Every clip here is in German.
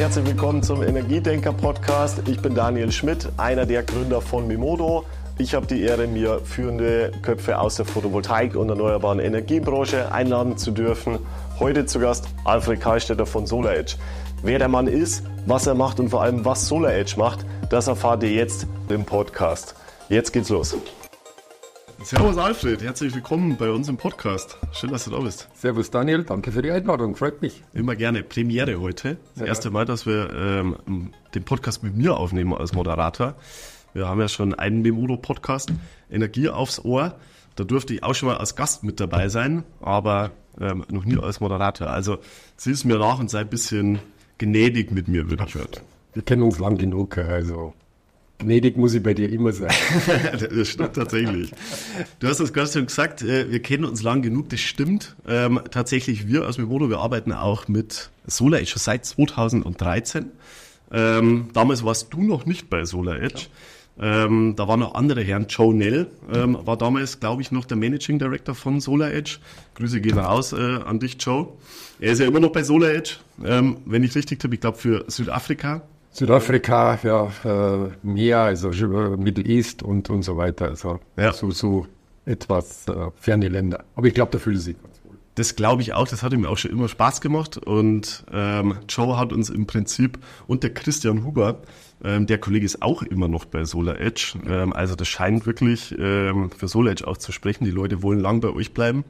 herzlich willkommen zum Energiedenker-Podcast. Ich bin Daniel Schmidt, einer der Gründer von Mimodo. Ich habe die Ehre, mir führende Köpfe aus der Photovoltaik- und erneuerbaren Energiebranche einladen zu dürfen. Heute zu Gast Alfred Karlstetter von SolarEdge. Wer der Mann ist, was er macht und vor allem was SolarEdge macht, das erfahrt ihr jetzt im Podcast. Jetzt geht's los. Servus Alfred, herzlich willkommen bei uns im Podcast. Schön, dass du da bist. Servus Daniel, danke für die Einladung, freut mich. Immer gerne. Premiere heute. Das erste Mal, dass wir den Podcast mit mir aufnehmen als Moderator. Wir haben ja schon einen Mimodo-Podcast, Energie aufs Ohr. Da durfte ich auch schon mal als Gast mit dabei sein, aber noch nie als Moderator. Also sieh es mir nach und sei ein bisschen gnädig mit mir, würde ich hören. Wir kennen uns lang genug, also gnädig muss ich bei dir immer sein. Das stimmt tatsächlich. Du hast das gerade schon gesagt, wir kennen uns lang genug, das stimmt. Tatsächlich, wir als Mimodo, wir arbeiten auch mit SolarEdge schon seit 2013. Damals warst du noch nicht bei SolarEdge. Da waren noch andere Herren. Joe Nell war damals, glaube ich, noch der Managing Director von SolarEdge. Grüße gehen raus an dich, Joe. Er ist ja immer noch bei SolarEdge, wenn ich richtig tippe, ich glaube für Südafrika. Südafrika, ja, Meer, also Middle East und so weiter. Also ja. so etwas ferne Länder. Aber ich glaube, da fühlt sich ganz wohl. Das glaube ich auch, das hat ihm auch schon immer Spaß gemacht. Und Joe hat uns im Prinzip, und der Christian Huber, der Kollege ist auch immer noch bei SolarEdge. Also das scheint wirklich für SolarEdge auch zu sprechen. Die Leute wollen lang bei euch bleiben.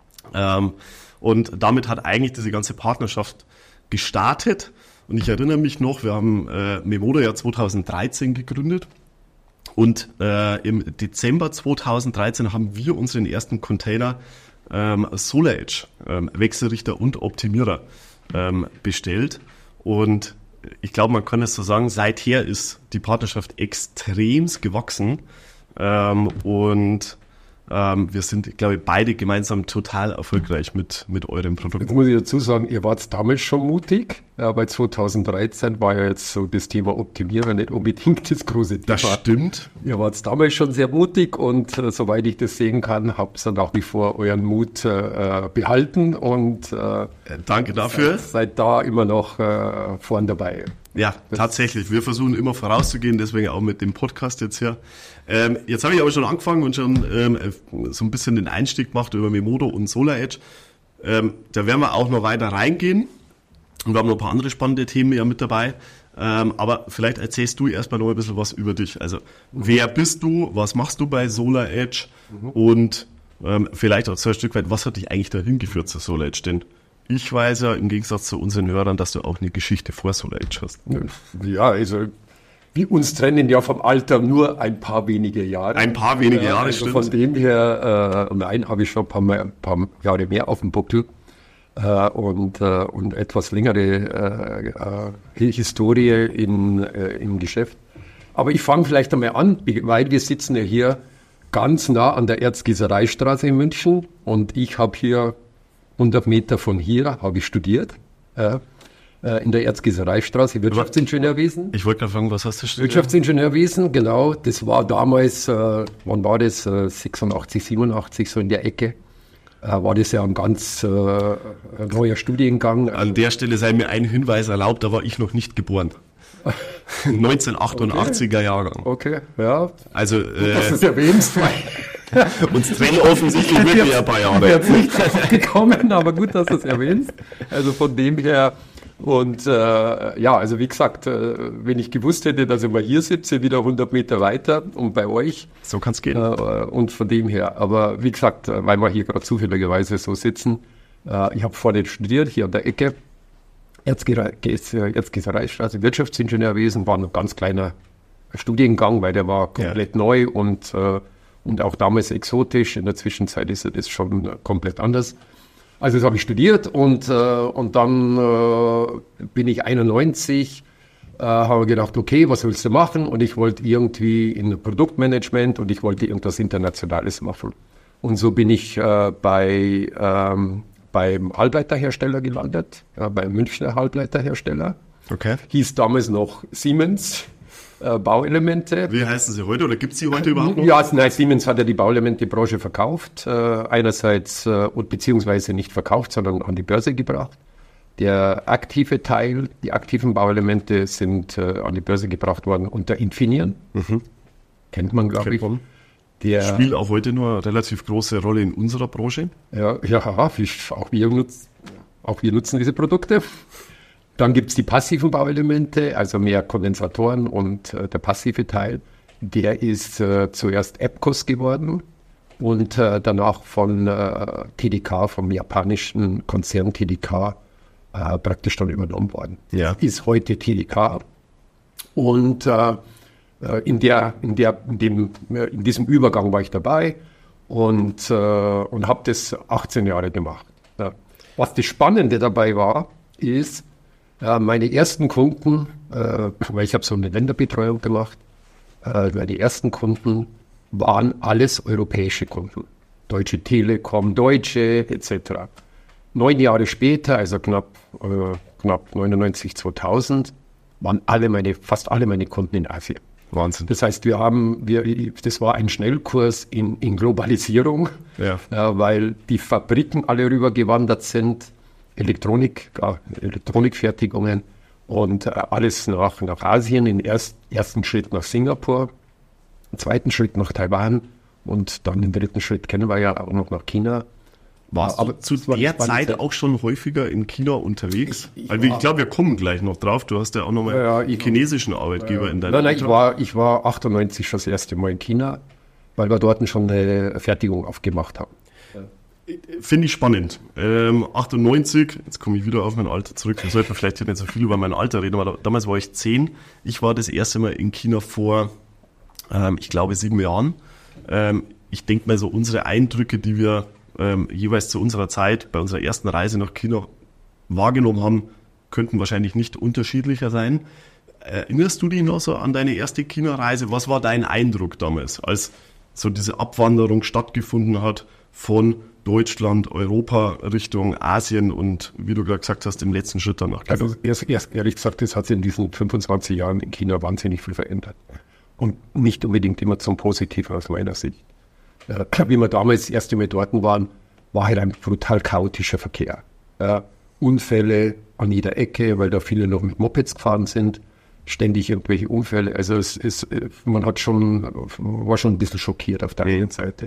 Und damit hat eigentlich diese ganze Partnerschaft gestartet. Und ich erinnere mich noch, wir haben Mimodo ja 2013 gegründet. Und im Dezember 2013 haben wir unseren ersten Container SolarEdge, Wechselrichter und Optimierer bestellt. Und ich glaube, man kann es so sagen, seither ist die Partnerschaft extremst gewachsen. Wir sind, glaube ich, beide gemeinsam total erfolgreich mit eurem Produkt. Jetzt muss ich dazu sagen, ihr wart damals schon mutig, aber 2013 war ja jetzt so das Thema Optimierer nicht unbedingt das große Thema. Das stimmt. Ihr wart damals schon sehr mutig und soweit ich das sehen kann, habt ihr nach wie vor euren Mut behalten und danke dafür. Seid da immer noch vorn dabei. Ja, tatsächlich. Wir versuchen immer vorauszugehen, deswegen auch mit dem Podcast jetzt hier. Jetzt habe ich aber schon angefangen und schon so ein bisschen den Einstieg gemacht über Mimodo und SolarEdge. Da werden wir auch noch weiter reingehen. Und wir haben noch ein paar andere spannende Themen ja mit dabei. Aber vielleicht erzählst du erstmal noch ein bisschen was über dich. Also, wer bist du? Was machst du bei SolarEdge? Und vielleicht auch so ein Stück weit, was hat dich eigentlich dahin geführt zu SolarEdge? Denn ich weiß ja im Gegensatz zu unseren Hörern, dass du auch eine Geschichte vor SolarEdge hast. Ja, also wir uns trennen ja vom Alter nur ein paar wenige Jahre. Ein paar wenige Jahre, also stimmt. Von dem her, nein, habe ich schon ein paar Jahre mehr auf dem Buckel und etwas längere Historie im Geschäft. Aber ich fange vielleicht einmal an, weil wir sitzen ja hier ganz nah an der Erzgießereistraße in München und ich habe hier 100 Meter von hier habe ich studiert, in der Erzgießereistraße, Wirtschaftsingenieurwesen. Ich wollte gerade fragen, was hast du studiert? Wirtschaftsingenieurwesen, genau. Das war damals, wann war das? 86, 87, so in der Ecke. War das ja ein ganz neuer Studiengang. An der Stelle sei mir ein Hinweis erlaubt, da war ich noch nicht geboren. 1988er Jahrgang. Okay, ja. Also, das ist erwähnst. Uns trennen offensichtlich wirklich ein paar Jahre. Jetzt nicht drauf gekommen, aber gut, dass du es erwähnst. Also von dem her und ja, also wie gesagt, wenn ich gewusst hätte, dass ich mal hier sitze, wieder 100 Meter weiter und bei euch. So kann es gehen. Und von dem her, aber wie gesagt, weil wir hier gerade zufälligerweise so sitzen, ich habe vorne studiert, hier an der Ecke, Erzgießereistraße, Wirtschaftsingenieurwesen, war ein ganz kleiner Studiengang, weil der war komplett neu und auch damals exotisch. In der Zwischenzeit ist das schon komplett anders. Also das habe ich studiert und dann bin ich 91, habe gedacht, okay, was willst du machen? Und ich wollte irgendwie in Produktmanagement und ich wollte irgendwas Internationales machen. Und so bin ich beim Halbleiterhersteller gelandet, beim Münchner Halbleiterhersteller. Okay. Hieß damals noch Siemens. Bauelemente. Wie heißen sie heute oder gibt es sie heute überhaupt noch? Ja, nein, Siemens hat ja die Bauelemente-Branche verkauft. Einerseits, beziehungsweise nicht verkauft, sondern an die Börse gebracht. Der aktive Teil, die aktiven Bauelemente sind an die Börse gebracht worden unter Infineon. Kennt man, glaube ich. Der spielt auch heute nur eine relativ große Rolle in unserer Branche. Ja, auch wir nutzen diese Produkte. Dann gibt es die passiven Bauelemente, also mehr Kondensatoren und der passive Teil, der ist zuerst EPCOS geworden und danach von TDK, vom japanischen Konzern TDK, praktisch dann übernommen worden. Ja. Ist heute TDK und in diesem Übergang war ich dabei und habe das 18 Jahre gemacht. Ja. Was das Spannende dabei war, ist, meine ersten Kunden, weil ich habe so eine Länderbetreuung gemacht, meine ersten Kunden waren alles europäische Kunden. Deutsche Telekom, Deutsche etc. 9 Jahre später, also knapp 99, 2000, waren fast alle meine Kunden in Asien. Wahnsinn. Das heißt, das war ein Schnellkurs in Globalisierung, weil die Fabriken alle rübergewandert sind, Elektronikfertigungen und alles nach Asien, im ersten Schritt nach Singapur, im zweiten Schritt nach Taiwan und dann im dritten Schritt kennen wir ja auch noch nach China. Warst du zu der Zeit auch schon häufiger in China unterwegs? Ich glaube, wir kommen gleich noch drauf. Du hast ja auch nochmal einen chinesischen Arbeitgeber in deiner Nein, ich war 98 schon das erste Mal in China, weil wir dort schon eine Fertigung aufgemacht haben. Finde ich spannend. 98, jetzt komme ich wieder auf mein Alter zurück. Wir sollten vielleicht hier nicht so viel über mein Alter reden, aber damals war ich 10. Ich war das erste Mal in China vor, ich glaube, 7 Jahren. Ich denke mal so, unsere Eindrücke, die wir jeweils zu unserer Zeit bei unserer ersten Reise nach China wahrgenommen haben, könnten wahrscheinlich nicht unterschiedlicher sein. Erinnerst du dich noch so an deine erste China-Reise? Was war dein Eindruck damals, als so diese Abwanderung stattgefunden hat von Deutschland, Europa Richtung Asien und, wie du gerade gesagt hast, im letzten Schritt danach? Also erst ehrlich gesagt, das hat sich in diesen 25 Jahren in China wahnsinnig viel verändert. Und nicht unbedingt immer zum Positiven aus meiner Sicht. Wie wir damals das erste Mal dort waren, war halt ein brutal chaotischer Verkehr. Unfälle an jeder Ecke, weil da viele noch mit Mopeds gefahren sind, ständig irgendwelche Unfälle. Also man war schon ein bisschen schockiert auf der einen Seite.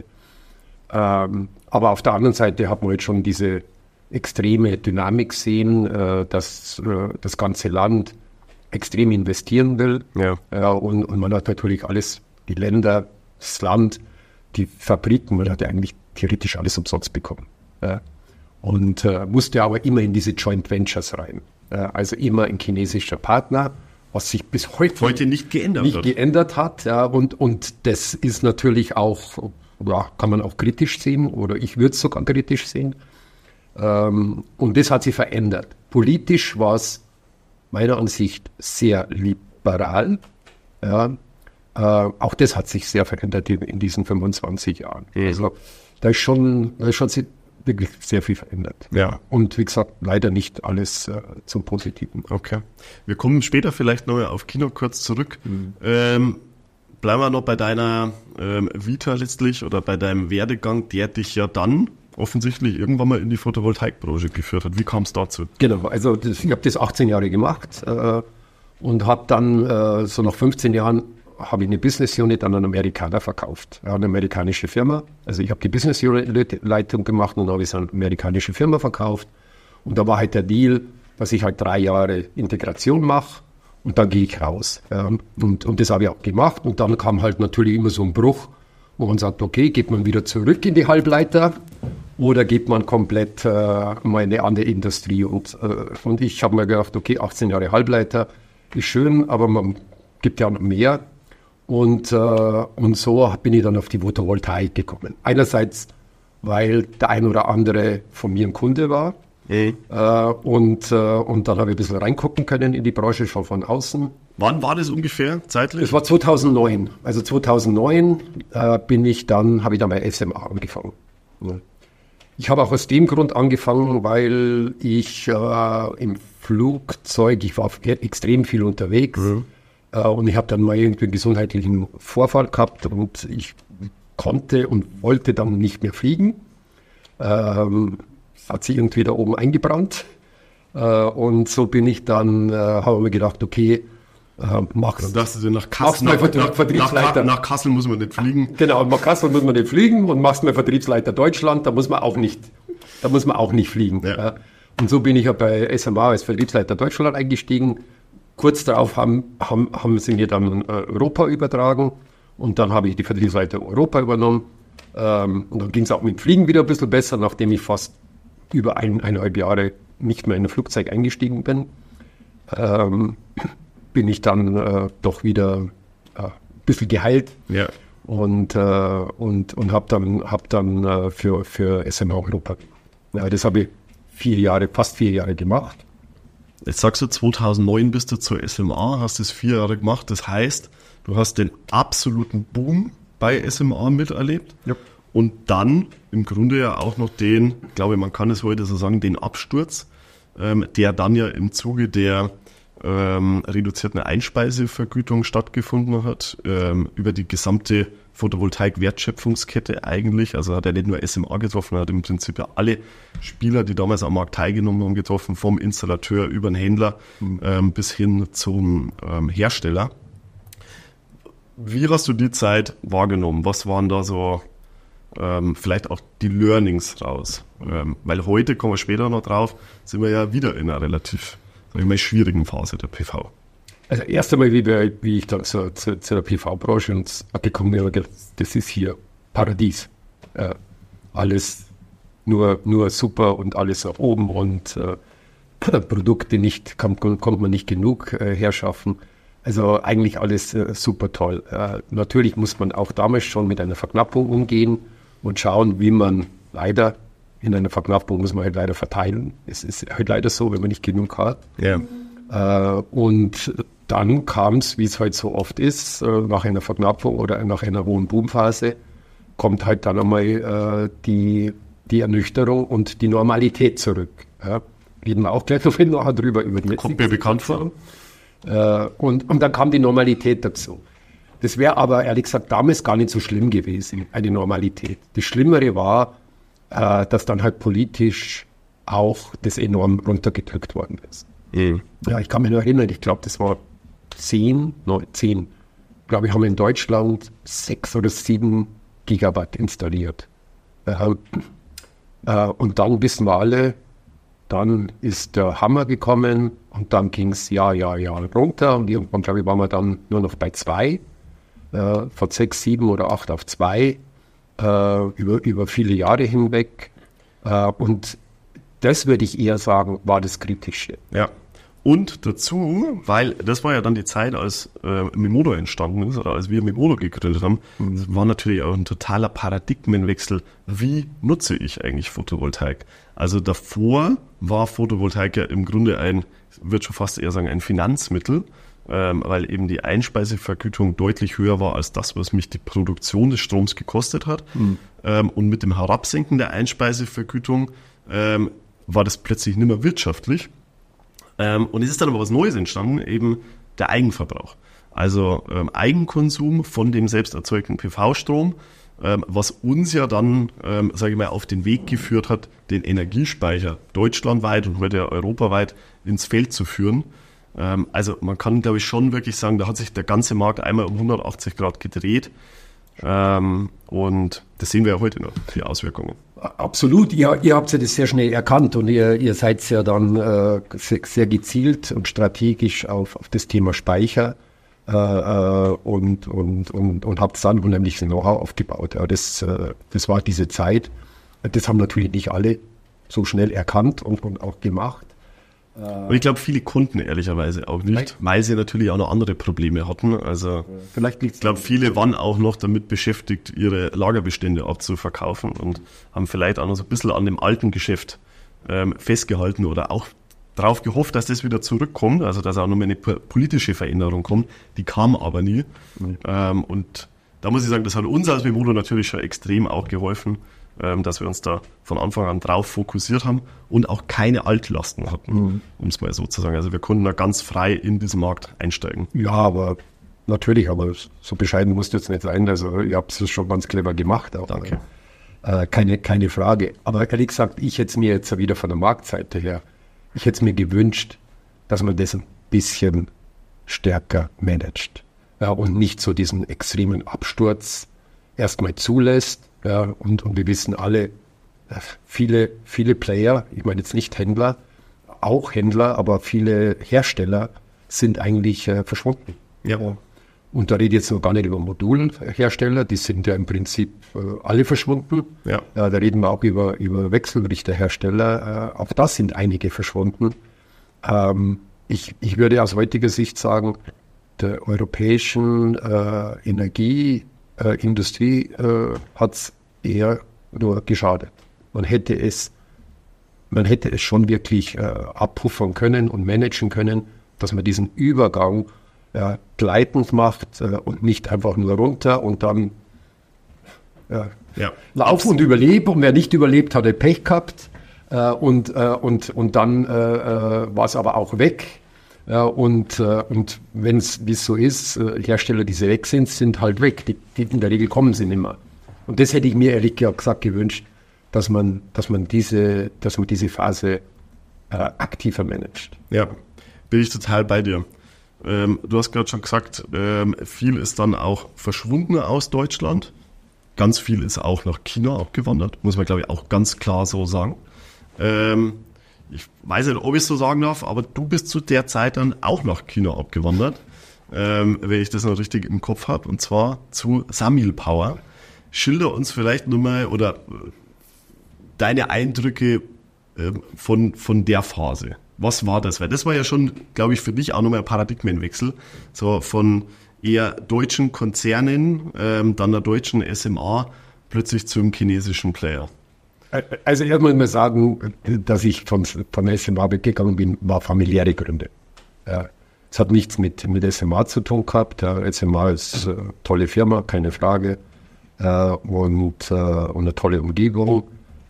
Aber auf der anderen Seite hat man jetzt schon diese extreme Dynamik sehen, dass das ganze Land extrem investieren will. Ja. Und man hat natürlich alles, die Länder, das Land, die Fabriken, man hat ja eigentlich theoretisch alles umsonst bekommen. Und musste aber immer in diese Joint Ventures rein. Also immer ein chinesischer Partner, was sich bis heute nicht geändert hat. Ja, und das ist natürlich auch, kann man auch kritisch sehen, oder ich würde es sogar kritisch sehen. Und das hat sich verändert. Politisch war es meiner Ansicht sehr liberal. Ja. Auch das hat sich sehr verändert in diesen 25 Jahren. Also da ist schon wirklich sehr viel verändert. Ja. Und wie gesagt, leider nicht alles zum Positiven. Okay. Wir kommen später vielleicht noch auf China kurz zurück. Bleiben wir noch bei deiner Vita letztlich oder bei deinem Werdegang, der dich ja dann offensichtlich irgendwann mal in die Photovoltaikbranche geführt hat. Wie kam es dazu? Genau, also ich habe das 18 Jahre gemacht und habe dann so nach 15 Jahren habe ich eine Business Unit an einen Amerikaner verkauft, eine amerikanische Firma. Also ich habe die Business Unit Leitung gemacht und habe es an eine amerikanische Firma verkauft. Und da war halt der Deal, dass ich halt 3 Jahre Integration mache und dann gehe ich raus. Und das habe ich auch gemacht. Und dann kam halt natürlich immer so ein Bruch, wo man sagt, okay, geht man wieder zurück in die Halbleiter oder geht man komplett mal in eine andere Industrie. Und ich habe mir gedacht, okay, 18 Jahre Halbleiter ist schön, aber man gibt ja noch mehr. Und so bin ich dann auf die Photovoltaik gekommen. Einerseits, weil der ein oder andere von mir ein Kunde war. Und dann habe ich ein bisschen reingucken können in die Branche, schon von außen. Wann war das ungefähr zeitlich? Das war 2009. Also 2009 habe ich dann bei SMA angefangen. Ich habe auch aus dem Grund angefangen, weil ich im Flugzeug, ich war extrem viel unterwegs. Und ich habe dann mal irgendwie einen gesundheitlichen Vorfall gehabt und ich konnte und wollte dann nicht mehr fliegen. Hat sich irgendwie da oben eingebrannt. Und so bin ich dann, habe mir gedacht, okay, Dann dachtest du, nach Kassel muss man nicht fliegen. Genau, nach Kassel muss man nicht fliegen und machst mal Vertriebsleiter Deutschland, da muss man auch nicht fliegen. Ja. Und so bin ich ja bei SMA als Vertriebsleiter Deutschland eingestiegen. Kurz darauf haben sie mir dann Europa übertragen und dann habe ich die Vertriebsleiter Europa übernommen. Und dann ging es auch mit Fliegen wieder ein bisschen besser, nachdem ich fast über 1,5 Jahre nicht mehr in ein Flugzeug eingestiegen bin. Bin ich dann doch wieder ein bisschen geheilt und habe dann für SMA Europa. Ja, das habe ich fast 4 Jahre gemacht. Jetzt sagst du, 2009 bist du zur SMA, hast es 4 Jahre gemacht. Das heißt, du hast den absoluten Boom bei SMA miterlebt. Ja. Und dann im Grunde ja auch noch den, ich glaube, man kann es heute so sagen, den Absturz, der dann ja im Zuge der reduzierten Einspeisevergütung stattgefunden hat, über die gesamte Photovoltaik-Wertschöpfungskette eigentlich. Also hat er nicht nur SMA getroffen, er hat im Prinzip ja alle Spieler, die damals am Markt teilgenommen haben, getroffen, vom Installateur über den Händler bis hin zum Hersteller. Wie hast du die Zeit wahrgenommen? Was waren da so vielleicht auch die Learnings raus? Weil heute, kommen wir später noch drauf, sind wir ja wieder in einer relativ schwierigen Phase der PV. Also erst einmal, wie ich dann zur der PV-Branche gekommen bin, habe ich gedacht, das ist hier Paradies. Alles nur super und alles nach oben und Produkte kommt man nicht genug herschaffen. Also eigentlich alles super toll. Natürlich muss man auch damals schon mit einer Verknappung umgehen und schauen, wie man leider in einer Verknappung muss man halt leider verteilen. Es ist halt leider so, wenn man nicht genug hat. Yeah. Und dann kam es, wie es halt so oft ist, nach einer Verknappung oder nach einer hohen Boomphase, kommt halt dann einmal die Ernüchterung und die Normalität zurück. Ja. Reden wir auch gleich noch nachher drüber. Kommt mir bekannt vor. Und dann kam die Normalität dazu. Das wäre aber, ehrlich gesagt, damals gar nicht so schlimm gewesen, eine Normalität. Das Schlimmere war, dass dann halt politisch auch das enorm runtergedrückt worden ist. Mhm. Ja, ich kann mich nur erinnern, ich glaube, das war 10, glaube ich, haben in Deutschland 6 oder 7 Gigawatt installiert. Und dann wissen wir alle, dann ist der Hammer gekommen und dann ging es Jahr runter und irgendwann, glaube ich, waren wir dann nur noch bei 2, von 6, 7 oder 8 auf 2, über viele Jahre hinweg. Und das würde ich eher sagen, war das Kritische. Ja. Und dazu, weil das war ja dann die Zeit, als Memodo entstanden ist oder als wir Memodo gegründet haben, war natürlich auch ein totaler Paradigmenwechsel. Wie nutze ich eigentlich Photovoltaik? Also davor war Photovoltaik ja im Grunde ich würde schon fast eher sagen, ein Finanzmittel, weil eben die Einspeisevergütung deutlich höher war als das, was mich die Produktion des Stroms gekostet hat. Und mit dem Herabsenken der Einspeisevergütung war das plötzlich nicht mehr wirtschaftlich. Und es ist dann aber was Neues entstanden, eben der Eigenverbrauch. Also Eigenkonsum von dem selbst erzeugten PV-Strom, was uns ja dann, sage ich mal, auf den Weg geführt hat, den Energiespeicher deutschlandweit und heute europaweit ins Feld zu führen. Also man kann, glaube ich, schon wirklich sagen, da hat sich der ganze Markt einmal um 180 Grad gedreht. Und das sehen wir ja heute noch, die Auswirkungen. Absolut, ihr habt ja das sehr schnell erkannt und ihr seid ja dann sehr gezielt und strategisch auf das Thema Speicher und habt dann unheimlich Know-how aufgebaut. Ja, das war diese Zeit. Das haben natürlich nicht alle so schnell erkannt und auch gemacht. Und ich glaube, viele Kunden ehrlicherweise auch nicht, weil sie natürlich auch noch andere Probleme hatten. Also ich glaube, viele waren auch noch damit beschäftigt, ihre Lagerbestände abzuverkaufen und haben vielleicht auch noch so ein bisschen an dem alten Geschäft festgehalten oder auch darauf gehofft, dass das wieder zurückkommt, also dass auch noch mal eine politische Veränderung kommt. Die kam aber nie. Und da muss ich sagen, das hat uns als Memodo natürlich schon extrem auch geholfen, dass wir uns da von Anfang an drauf fokussiert haben und auch keine Altlasten hatten, um es mal so zu sagen. Also wir konnten da ganz frei in diesen Markt einsteigen. Ja, aber natürlich, aber so bescheiden musst du jetzt nicht sein. Also ihr habt es schon ganz clever gemacht. Auch, danke. Keine Frage. Aber ehrlich gesagt, ich jetzt mir wieder von der Marktseite her, ich hätte es mir gewünscht, dass man das ein bisschen stärker managt. Ja, und nicht so diesen extremen Absturz erstmal zulässt. Ja, und wir wissen alle, viele Player, ich meine jetzt nicht Händler, auch Händler, aber viele Hersteller sind eigentlich verschwunden. Ja. Und da rede ich jetzt noch gar nicht über Modulhersteller, die sind ja im Prinzip alle verschwunden. Ja. Da reden wir auch über Wechselrichterhersteller, auch da sind einige verschwunden. Ich würde aus heutiger Sicht sagen, der europäischen Energieindustrie hat es eher nur geschadet. Man hätte es schon wirklich abpuffern können und managen können, dass man diesen Übergang gleitend macht und nicht einfach nur runter und dann lauf und überleb. Und wer nicht überlebt, hat Pech gehabt. Und dann war es aber auch weg. Und wenn es, wie es so ist, Hersteller, die weg sind halt weg. Die in der Regel kommen sie nicht mehr. Und das hätte ich mir ehrlich gesagt gewünscht, dass man diese Phase aktiver managt. Ja, bin ich total bei dir. Du hast gerade schon gesagt, viel ist dann auch verschwunden aus Deutschland. Ganz viel ist auch nach China abgewandert, muss man, glaube ich, auch ganz klar so sagen. Ich weiß nicht, ob ich es so sagen darf, aber du bist zu der Zeit dann auch nach China abgewandert, wenn ich das noch richtig im Kopf habe, und zwar zu Samil Power. Schilder uns vielleicht nochmal oder deine Eindrücke von der Phase. Was war das? Weil das war ja schon, glaube ich, für dich auch nochmal ein Paradigmenwechsel. So von eher deutschen Konzernen, dann der deutschen SMA, plötzlich zum chinesischen Player. Also erstmal muss man sagen, dass ich von SMA weggegangen bin, war familiäre Gründe. Es hat nichts mit SMA zu tun gehabt. SMA ist eine tolle Firma, keine Frage. Und eine tolle Umgebung.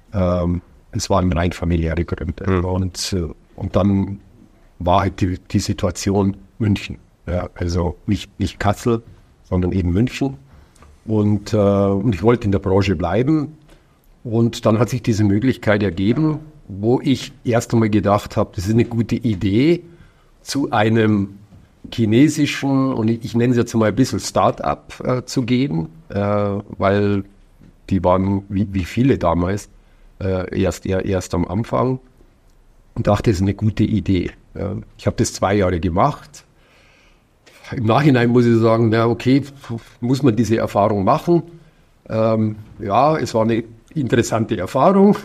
Es waren rein familiäre Gründe. Und dann war halt die Situation München. Ja, also nicht Kassel, sondern eben München. Und ich wollte in der Branche bleiben. Und dann hat sich diese Möglichkeit ergeben, wo ich erst einmal gedacht habe, das ist eine gute Idee, zu einem chinesischen, und ich nenne es jetzt mal ein bisschen Start-up zu gehen, weil die waren, wie viele damals, erst am Anfang, und dachte, das ist eine gute Idee. Ich habe das 2 Jahre gemacht. Im Nachhinein muss ich sagen, na okay, muss man diese Erfahrung machen. Ja, es war eine interessante Erfahrung,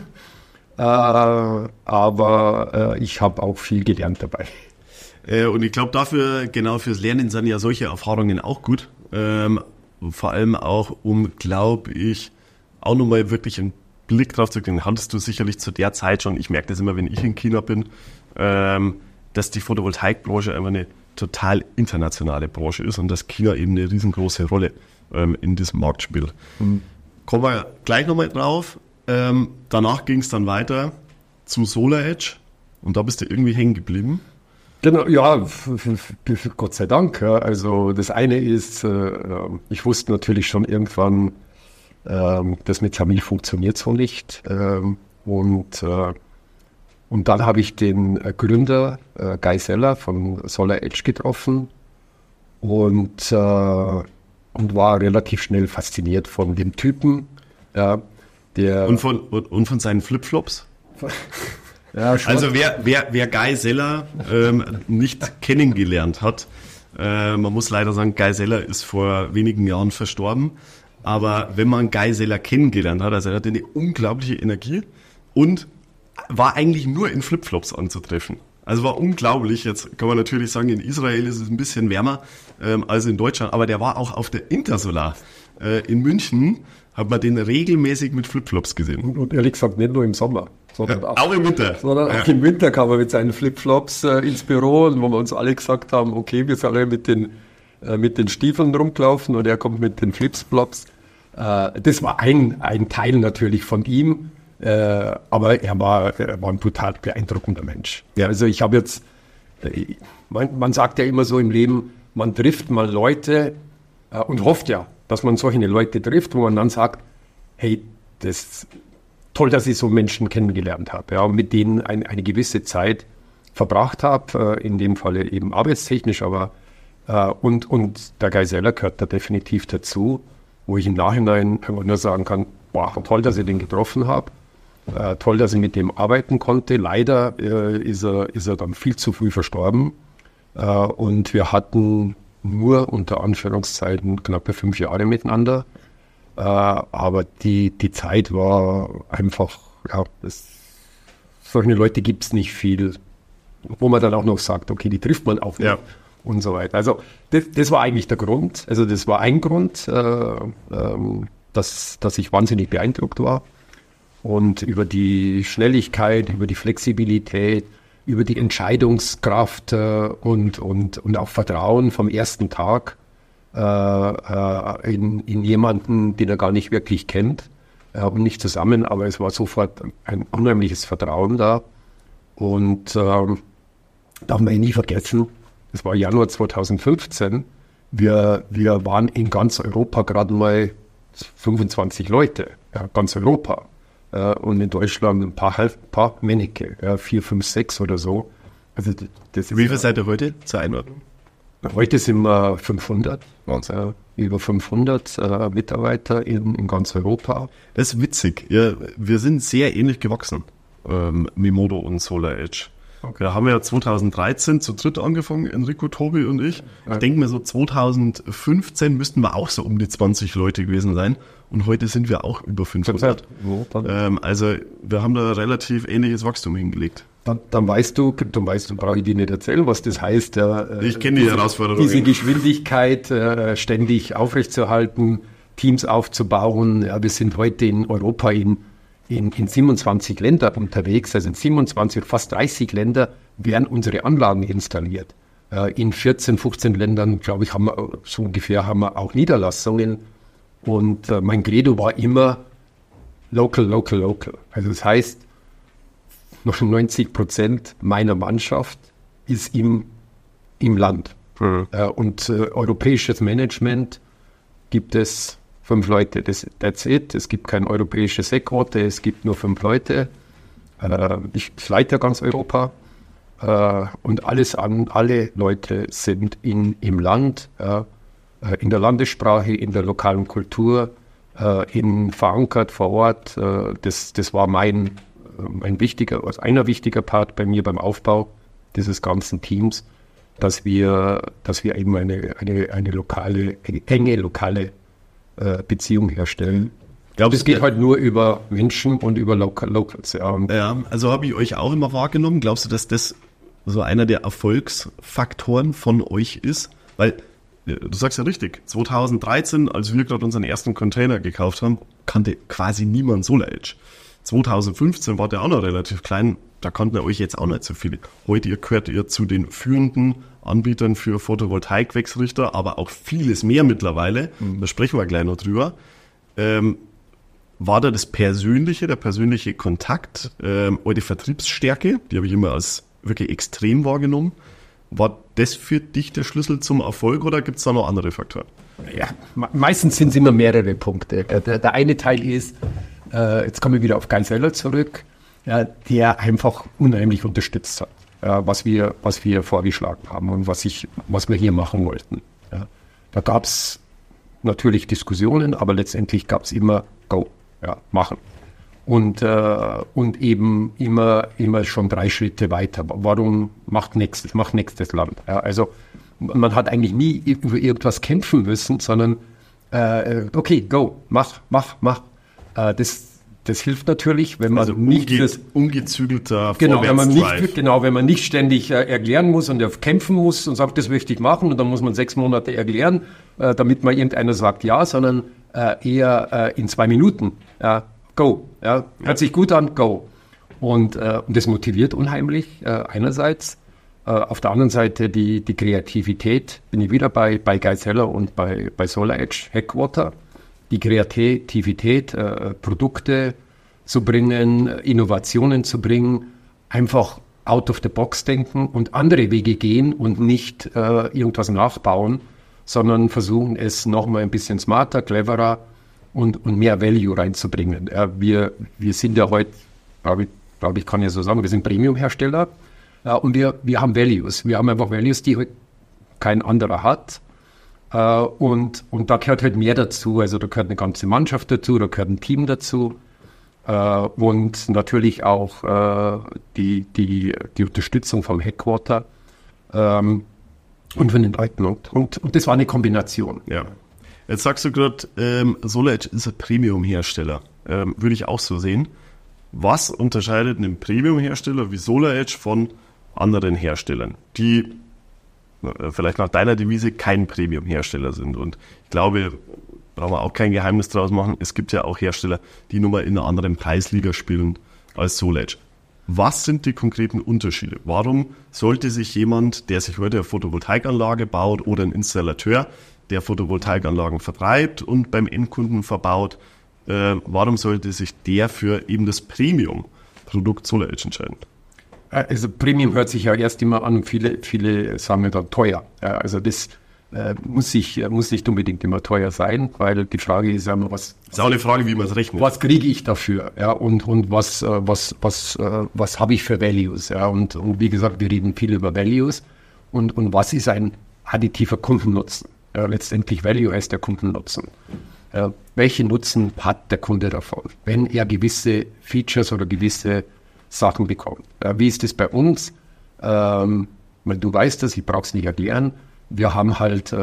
aber ich habe auch viel gelernt dabei. Und ich glaube, genau fürs Lernen sind ja solche Erfahrungen auch gut. Vor allem auch, glaube ich, auch nochmal wirklich einen Blick drauf zu kriegen. Hattest du sicherlich zu der Zeit schon, ich merke das immer, wenn ich in China bin, dass die Photovoltaikbranche einfach eine total internationale Branche ist und dass China eben eine riesengroße Rolle in diesem Markt spielt. Kommen wir gleich nochmal drauf. Danach ging es dann weiter zu SolarEdge und da bist du irgendwie hängen geblieben. Genau, ja, Gott sei Dank. Ja. Also das eine ist, ich wusste natürlich schon irgendwann, das mit Samil funktioniert so nicht. Und dann habe ich den Gründer Guy Seller von SolarEdge getroffen und war relativ schnell fasziniert von dem Typen. Ja, und von seinen Flipflops? Ja, also wer Guy Seller nicht kennengelernt hat, man muss leider sagen, Guy Seller ist vor wenigen Jahren verstorben. Aber wenn man Guy Seller kennengelernt hat, also er hatte eine unglaubliche Energie und war eigentlich nur in Flipflops anzutreffen. Also war unglaublich. Jetzt kann man natürlich sagen, in Israel ist es ein bisschen wärmer als in Deutschland, aber der war auch auf der Intersolar in München, hat man den regelmäßig mit Flipflops gesehen. Und ehrlich gesagt nicht nur im Sommer, sondern auch im Winter. Sondern auch im Winter kam er mit seinen Flipflops ins Büro, und wo wir uns alle gesagt haben, okay, wir sind alle mit den Stiefeln rumgelaufen und er kommt mit den Flipflops. Das war ein Teil natürlich von ihm, aber er war ein total beeindruckender Mensch. Ja, also ich habe jetzt, man sagt ja immer so im Leben, man trifft mal Leute und hofft ja, dass man solche Leute trifft, wo man dann sagt, hey, das ist toll, dass ich so Menschen kennengelernt habe, ja, und mit denen eine gewisse Zeit verbracht habe, in dem Falle eben arbeitstechnisch, aber und der Geiseller gehört da definitiv dazu, wo ich im Nachhinein nur sagen kann, boah, toll, dass ich den getroffen habe, toll, dass ich mit dem arbeiten konnte. Leider ist er dann viel zu früh verstorben und wir hatten nur unter Anführungszeichen knappe 5 Jahre miteinander, aber die Zeit war einfach, ja, solche Leute gibt es nicht viel, wo man dann auch noch sagt, okay, die trifft man auch nicht und so weiter. Also das war eigentlich der Grund, also das war ein Grund, dass ich wahnsinnig beeindruckt war und über die Schnelligkeit, über die Flexibilität, über die Entscheidungskraft und auch Vertrauen vom ersten Tag in jemanden, den er gar nicht wirklich kennt. Wir haben nicht zusammen, aber es war sofort ein unheimliches Vertrauen da. Und darf man nie vergessen, das war Januar 2015, wir waren in ganz Europa gerade mal 25 Leute, ja, ganz Europa. Und in Deutschland ein paar wenige, 4, 5, 6 oder so. Also wie viel seid ihr heute zur Einordnung? Heute sind wir 500, über 500 Mitarbeiter in ganz Europa. Das ist witzig. Ja, wir sind sehr ähnlich gewachsen, Mimodo und SolarEdge. Okay. Wir haben ja 2013 zu dritt angefangen, Enrico, Tobi und ich. Ich denke mir so 2015 müssten wir auch so um die 20 Leute gewesen sein. Und heute sind wir auch über 500. Also wir haben da relativ ähnliches Wachstum hingelegt. Dann weißt du, brauche ich dir nicht erzählen, was das heißt. Ich kenne die Herausforderung. Diese Geschwindigkeit ständig aufrechtzuerhalten, Teams aufzubauen. Ja, wir sind heute in Europa in 27 Ländern unterwegs, also in 27, fast 30 Länder werden unsere Anlagen installiert. In 14, 15 Ländern, glaube ich, haben wir auch Niederlassungen. Und mein Credo war immer local, local, local. Also das heißt, noch 90% meiner Mannschaft ist im Land. Mhm. Und europäisches Management gibt es 5 Leute, that's it. Es gibt kein europäisches Headquarter, es gibt nur 5 Leute. Ich leite ganz Europa und alle Leute sind im Land, in der Landessprache, in der lokalen Kultur, verankert vor Ort. Das war einer wichtiger Part bei mir beim Aufbau dieses ganzen Teams, dass wir eben eine lokale, enge lokale Beziehung herstellen. Das geht halt nur über Menschen und über Locals. Ja, also habe ich euch auch immer wahrgenommen. Glaubst du, dass das so einer der Erfolgsfaktoren von euch ist? Weil, du sagst ja richtig, 2013, als wir gerade unseren ersten Container gekauft haben, kannte quasi niemand SolarEdge. 2015 war der auch noch relativ klein, da kannten euch jetzt auch nicht so viele. Heute gehört ihr zu den führenden Anbietern für Photovoltaikwechselrichter, aber auch vieles mehr mittlerweile. Da sprechen wir gleich noch drüber. War da der persönliche Kontakt, eure Vertriebsstärke, die habe ich immer als wirklich extrem wahrgenommen. War das für dich der Schlüssel zum Erfolg oder gibt es da noch andere Faktoren? Ja, meistens sind es immer mehrere Punkte. Der eine Teil ist, jetzt kommen wir wieder auf Geiseller zurück, der einfach unheimlich unterstützt hat, was wir vorgeschlagen haben und was wir hier machen wollten. Ja. Da gab es natürlich Diskussionen, aber letztendlich gab es immer Go, machen. Und eben immer schon 3 Schritte weiter. Warum macht nächstes Land? Ja, also man hat eigentlich nie über irgendwas kämpfen müssen, sondern okay, go, mach. Das hilft natürlich, wenn man also nicht ungezügelter wenn man nicht ständig erklären muss und kämpfen muss und sagt, das möchte ich machen und dann muss man 6 Monate erklären, damit mal irgendeiner sagt ja, sondern eher in 2 Minuten. Go. Ja, hört sich gut an, go. Und das motiviert unheimlich einerseits. Auf der anderen Seite die Kreativität, bin ich wieder bei Geiseller und bei SolarEdge Headquarter. Die Kreativität, Produkte zu bringen, Innovationen zu bringen, einfach out of the box denken und andere Wege gehen und nicht irgendwas nachbauen, sondern versuchen es nochmal ein bisschen smarter, cleverer und mehr Value reinzubringen. Wir sind ja heute, glaube ich, kann ja so sagen, wir sind Premium-Hersteller. Und wir haben Values. Wir haben einfach Values, die halt kein anderer hat. Und da gehört halt mehr dazu. Also da gehört eine ganze Mannschaft dazu, da gehört ein Team dazu. Und natürlich auch die Unterstützung vom Headquarter und von den Leuten. Und das war eine Kombination. Ja. Jetzt sagst du gerade, SolarEdge ist ein Premium-Hersteller. Würde ich auch so sehen. Was unterscheidet einen Premium-Hersteller wie SolarEdge von anderen Herstellern, die vielleicht nach deiner Devise kein Premium-Hersteller sind? Und ich glaube, brauchen wir auch kein Geheimnis draus machen, es gibt ja auch Hersteller, die nun mal in einer anderen Preisliga spielen als SolarEdge. Was sind die konkreten Unterschiede? Warum sollte sich jemand, der sich heute eine Photovoltaikanlage baut oder ein Installateur, der Photovoltaikanlagen vertreibt und beim Endkunden verbaut, warum sollte sich der für eben das Premium-Produkt SolarEdge entscheiden? Also Premium hört sich ja erst immer an, viele sagen ja dann teuer. Ja, also das muss nicht unbedingt immer teuer sein, weil die Frage ist ja immer, was... Das ist auch eine Frage, wie man es rechnet. Was kriege ich dafür? Ja, und was habe ich für Values? Ja, und wie gesagt, wir reden viel über Values. Und was ist ein additiver Kundennutzen? Ja, letztendlich Value heißt der Kundennutzen. Ja, welchen Nutzen hat der Kunde davon, wenn er gewisse Features oder gewisse Sachen bekommt? Ja, wie ist es bei uns? Weil du weißt das, ich brauche es nicht erklären. Wir haben halt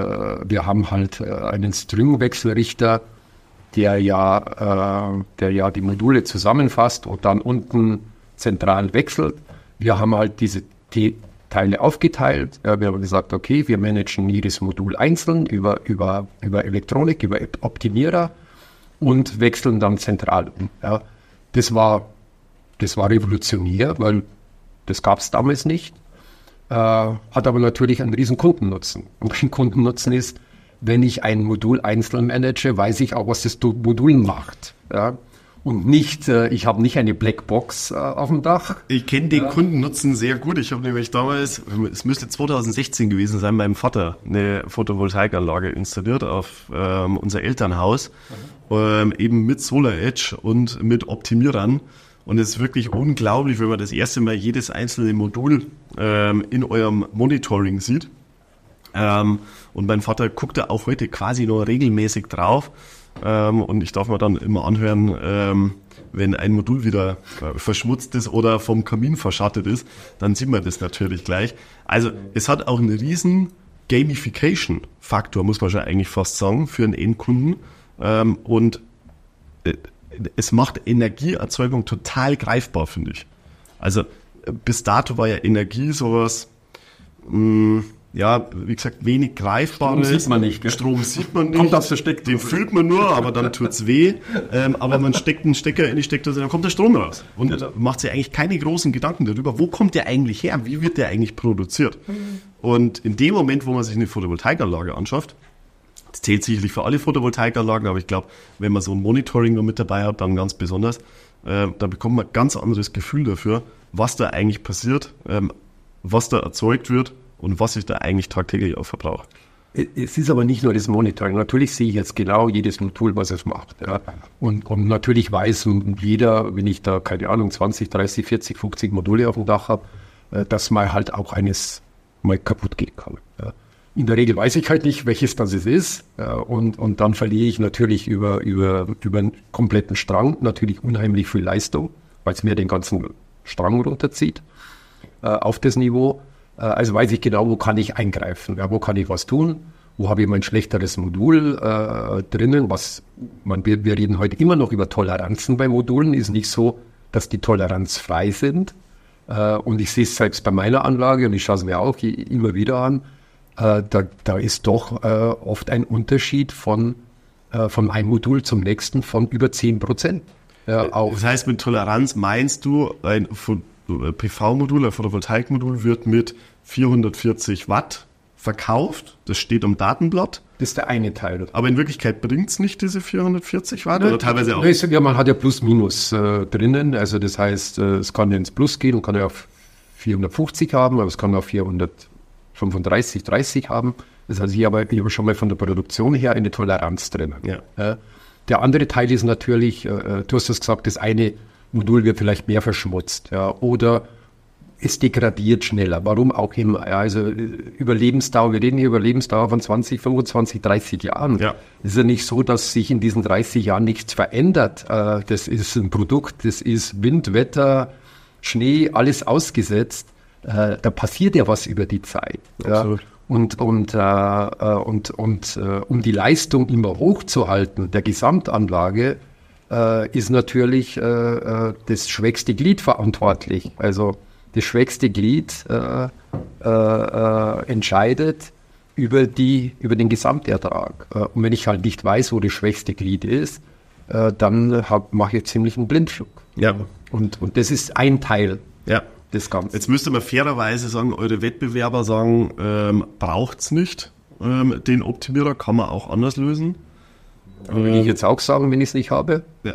einen Stringwechselrichter, der ja die Module zusammenfasst und dann unten zentral wechselt. Wir haben halt diese Teile aufgeteilt. Wir haben gesagt, okay, wir managen jedes Modul einzeln über Elektronik, über Optimierer und wechseln dann zentral um. Ja, das war revolutionär, weil das gab es damals nicht. Hat aber natürlich einen riesen Kundennutzen. Und ein Kundennutzen ist, wenn ich ein Modul einzeln manage, weiß ich auch, was das Modul macht. Ja? Und nicht, ich habe nicht eine Blackbox auf dem Dach. Ich kenne den Kundennutzen sehr gut. Ich habe nämlich damals, es müsste 2016 gewesen sein, meinem Vater eine Photovoltaikanlage installiert auf unser Elternhaus, eben mit SolarEdge und mit Optimierern. Und es ist wirklich unglaublich, wenn man das erste Mal jedes einzelne Modul in eurem Monitoring sieht. Und mein Vater guckt da auch heute quasi noch regelmäßig drauf. Und ich darf mir dann immer anhören, wenn ein Modul wieder verschmutzt ist oder vom Kamin verschattet ist, dann sieht man das natürlich gleich. Also es hat auch einen riesen Gamification-Faktor, muss man schon eigentlich fast sagen, für einen Endkunden. Und es macht Energieerzeugung total greifbar, finde ich. Also bis dato war ja Energie sowas, wie gesagt, wenig greifbar. Strom sieht man nicht. Gell? Strom sieht man nicht. Kommt das versteckt. Den fühlt man nur, aber dann tut's weh. Aber man steckt einen Stecker in die Steckdose, dann kommt der Strom raus. Und macht sich eigentlich keine großen Gedanken darüber, wo kommt der eigentlich her? Wie wird der eigentlich produziert? Und in dem Moment, wo man sich eine Photovoltaikanlage anschafft, das zählt sicherlich für alle Photovoltaikanlagen, aber ich glaube, wenn man so ein Monitoring noch mit dabei hat, dann ganz besonders, da bekommt man ein ganz anderes Gefühl dafür, was da eigentlich passiert, was da erzeugt wird und was ich da eigentlich tagtäglich auch verbrauche. Es ist aber nicht nur das Monitoring. Natürlich sehe ich jetzt genau jedes Modul, was es macht. Ja. Und natürlich weiß jeder, wenn ich da, keine Ahnung, 20, 30, 40, 50 Module auf dem Dach habe, dass mal halt auch eines mal kaputt gehen kann. Ja. In der Regel weiß ich halt nicht, welches das ist. Und dann verliere ich natürlich über einen kompletten Strang natürlich unheimlich viel Leistung, weil es mir den ganzen Strang runterzieht auf das Niveau. Also weiß ich genau, wo kann ich eingreifen, ja, wo kann ich was tun, wo habe ich mein schlechteres Modul drinnen. Wir reden heute immer noch über Toleranzen bei Modulen. Ist nicht so, dass die toleranzfrei sind. Und ich sehe es selbst bei meiner Anlage und ich schaue es mir auch immer wieder an. Da ist doch oft ein Unterschied von einem Modul zum nächsten von über 10%. Das heißt, mit Toleranz meinst du, ein PV-Modul, ein Photovoltaikmodul wird mit 440 Watt verkauft. Das steht am Datenblatt. Das ist der eine Teil. Aber in Wirklichkeit bringt es nicht diese 440 Watt oder teilweise auch? Ja, man hat ja Plus Minus drinnen. Also das heißt, es kann ja ins Plus gehen und kann ja auf 450 haben, aber es kann auf 435, 30 haben. Das heißt, ich habe schon mal von der Produktion her eine Toleranz drin. Ja. Der andere Teil ist natürlich, du hast es gesagt, das eine Modul wird vielleicht mehr verschmutzt. Ja, oder es degradiert schneller, warum auch immer. Ja, also Überlebensdauer, wir reden hier über Lebensdauer von 20, 25, 30 Jahren. Ja. Es ist ja nicht so, dass sich in diesen 30 Jahren nichts verändert. Das ist ein Produkt, das ist Wind, Wetter, Schnee, alles ausgesetzt. Da passiert ja was über die Zeit. Absolut. Ja. Und um die Leistung immer hochzuhalten, der Gesamtanlage, ist natürlich das schwächste Glied verantwortlich. Also das schwächste Glied entscheidet über den Gesamtertrag. Und wenn ich halt nicht weiß, wo das schwächste Glied ist, dann mache ich ziemlich einen Blindflug. Ja. Und das ist ein Teil des Ganzen. Jetzt müsste man fairerweise sagen, eure Wettbewerber sagen, braucht's nicht, den Optimierer, kann man auch anders lösen. Würde ich jetzt auch sagen, wenn ich es nicht habe. Ja.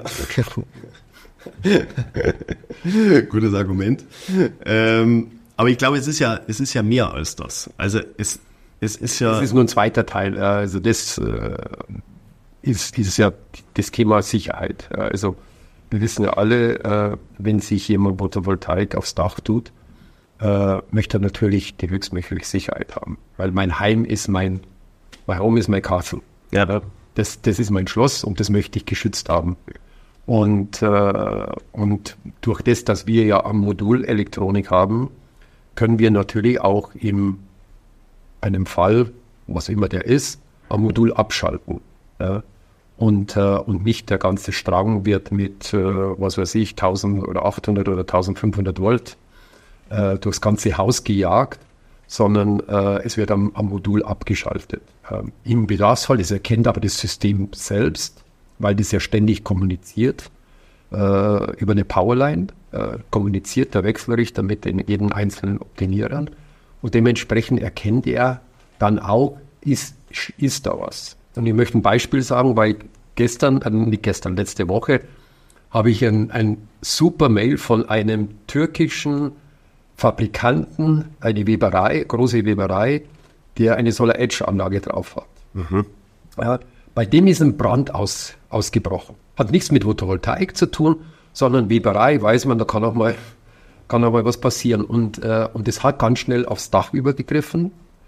Gutes Argument. Aber ich glaube, es ist ja mehr als das. Also es ist ja... Es ist nur ein zweiter Teil. Also das ist ja das Thema Sicherheit. Also wir wissen ja alle, wenn sich jemand Photovoltaik aufs Dach tut, möchte er natürlich die höchstmögliche Sicherheit haben. Weil mein Heim ist mein Home ist mein Castle. Ja. Das ist mein Schloss und das möchte ich geschützt haben. Und durch das, dass wir ja am Modul Elektronik haben, können wir natürlich auch in einem Fall, was immer der ist, am Modul abschalten. Ja? Und nicht der ganze Strang wird mit, was weiß ich, 1000 oder 800 oder 1500 Volt durchs ganze Haus gejagt, sondern es wird am Modul abgeschaltet. Im Bedarfsfall, das erkennt aber das System selbst, weil das ja ständig kommuniziert, über eine Powerline, kommuniziert der Wechselrichter mit den jeden einzelnen Optimierern und dementsprechend erkennt er dann auch, ist da was. Und ich möchte ein Beispiel sagen, weil letzte Woche habe ich ein super Mail von einem türkischen Fabrikanten, eine Weberei, große Weberei, der eine Solar-Edge-Anlage drauf hat. Mhm. Ja, bei dem ist ein Brand ausgebrochen. Hat nichts mit Photovoltaik zu tun, sondern Weberei, weiß man, da kann auch mal was passieren. Und das hat ganz schnell aufs Dach übergegriffen.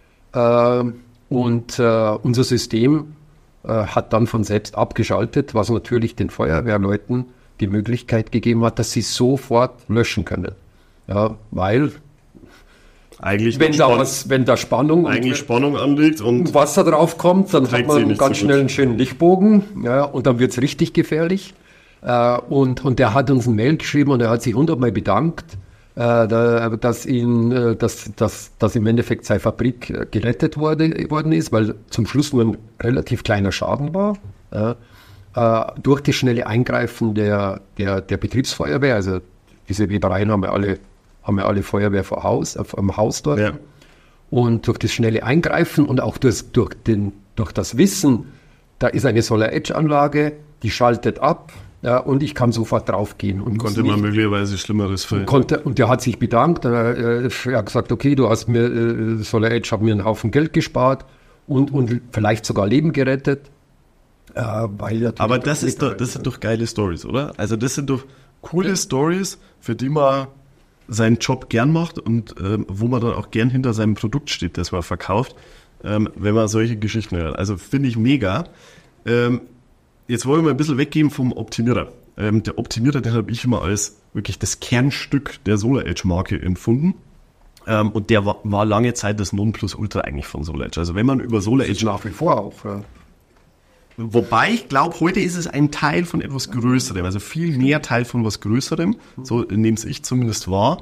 Unser System hat dann von selbst abgeschaltet, was natürlich den Feuerwehrleuten die Möglichkeit gegeben hat, dass sie sofort löschen können. Ja, weil wenn da Spannung anliegt und Wasser drauf kommt, dann hat man ganz schnell einen schönen Lichtbogen, ja, und dann wird es richtig gefährlich. Und der hat uns ein Mail geschrieben und er hat sich 100-mal bedankt, dass im Endeffekt seine Fabrik gerettet worden ist, weil zum Schluss nur ein relativ kleiner Schaden war. Durch das schnelle Eingreifen der Betriebsfeuerwehr, also diese Webereien haben ja alle Feuerwehr am Haus dort. Ja. Und durch das schnelle Eingreifen und auch durch das Wissen, da ist eine Solar-Edge-Anlage, die schaltet ab, ja, und ich kann sofort draufgehen. Und konnte man möglicherweise Schlimmeres verhindern. Und der hat sich bedankt, er hat gesagt, okay, du hast mir, Solar Edge hat mir einen Haufen Geld gespart und vielleicht sogar Leben gerettet. Aber das sind doch geile Stories, oder? Also das sind doch coole Stories, für die man seinen Job gern macht und wo man dann auch gern hinter seinem Produkt steht, das man verkauft, wenn man solche Geschichten hört. Also finde ich mega. Jetzt wollen wir ein bisschen weggehen vom Optimierer. Der Optimierer, den habe ich immer als wirklich das Kernstück der Solar Edge Marke empfunden. Und der war lange Zeit das Nonplusultra eigentlich von Solar Edge. Also wenn man über Solar Edge... Nach wie vor auch, ja. Wobei ich glaube, heute ist es ein Teil von etwas Größerem, also viel mehr Teil von was Größerem, so nehme es ich zumindest wahr.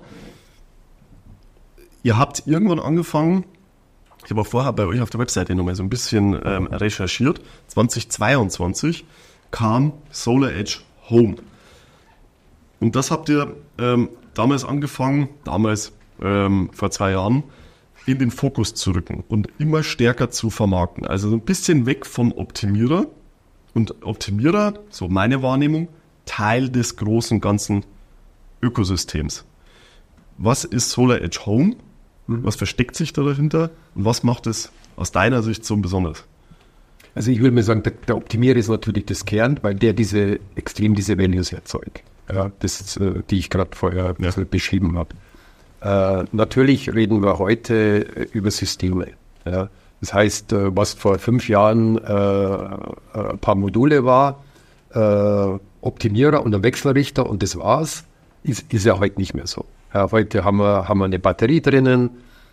Ihr habt irgendwann angefangen, ich habe auch vorher bei euch auf der Webseite nochmal so ein bisschen recherchiert, 2022 kam Solar Edge Home. Und das habt ihr damals angefangen, vor 2 Jahren, in den Fokus zu rücken und immer stärker zu vermarkten. Also so ein bisschen weg vom Optimierer. Und Optimierer, so meine Wahrnehmung, Teil des großen ganzen Ökosystems. Was ist Solar Edge Home? Was versteckt sich da dahinter? Und was macht es aus deiner Sicht so besonders? Also ich würde mal sagen, der Optimierer ist natürlich das Kern, weil der diese Values erzeugt. Ja, die ich gerade vorher beschrieben habe. Natürlich reden wir heute über Systeme. Ja. Das heißt, was vor 5 Jahren ein paar Module war, Optimierer und ein Wechselrichter und das war's, ist ja heute nicht mehr so. Ja, heute haben wir eine Batterie drinnen.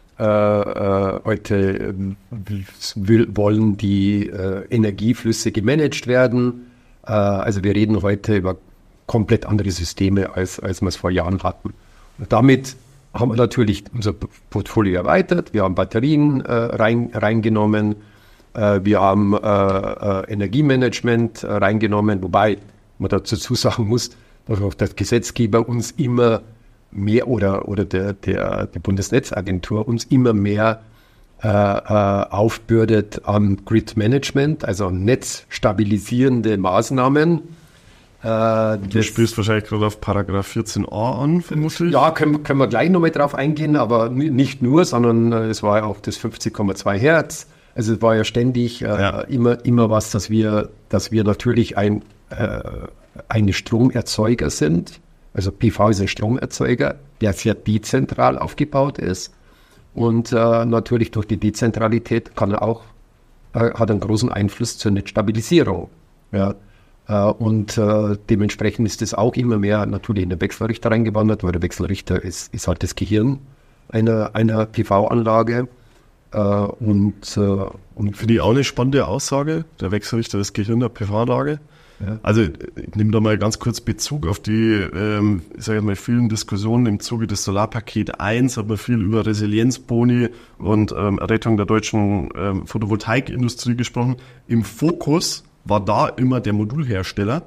Heute wollen die Energieflüsse gemanagt werden. Also wir reden heute über komplett andere Systeme, als wir es vor Jahren hatten. Und damit haben wir natürlich unser Portfolio erweitert. Wir haben Batterien reingenommen. Wir haben Energiemanagement reingenommen, wobei man dazu sagen muss, dass auch der Gesetzgeber uns immer mehr oder die Bundesnetzagentur uns immer mehr aufbürdet an Grid-Management, also netzstabilisierende Maßnahmen. Du spielst wahrscheinlich gerade auf Paragraph 14a an, vermutlich. Ja, können wir gleich nochmal drauf eingehen, aber nicht nur, sondern es war ja auch das 50,2 Hertz. Also es war ja ständig immer was, dass wir natürlich eine Stromerzeuger sind. Also PV ist ein Stromerzeuger, der sehr dezentral aufgebaut ist. Und natürlich durch die Dezentralität hat einen großen Einfluss zur Netzstabilisierung. Ja. Und dementsprechend ist es auch immer mehr natürlich in den Wechselrichter reingewandert, weil der Wechselrichter ist halt das Gehirn einer PV-Anlage. Und finde ich auch eine spannende Aussage, der Wechselrichter, das Gehirn der PV-Anlage. Ja. Also ich nehme da mal ganz kurz Bezug auf die, ich sage mal, vielen Diskussionen im Zuge des Solarpaket 1, hat man viel über Resilienzboni und Rettung der deutschen Photovoltaikindustrie gesprochen. Im Fokus war da immer der Modulhersteller,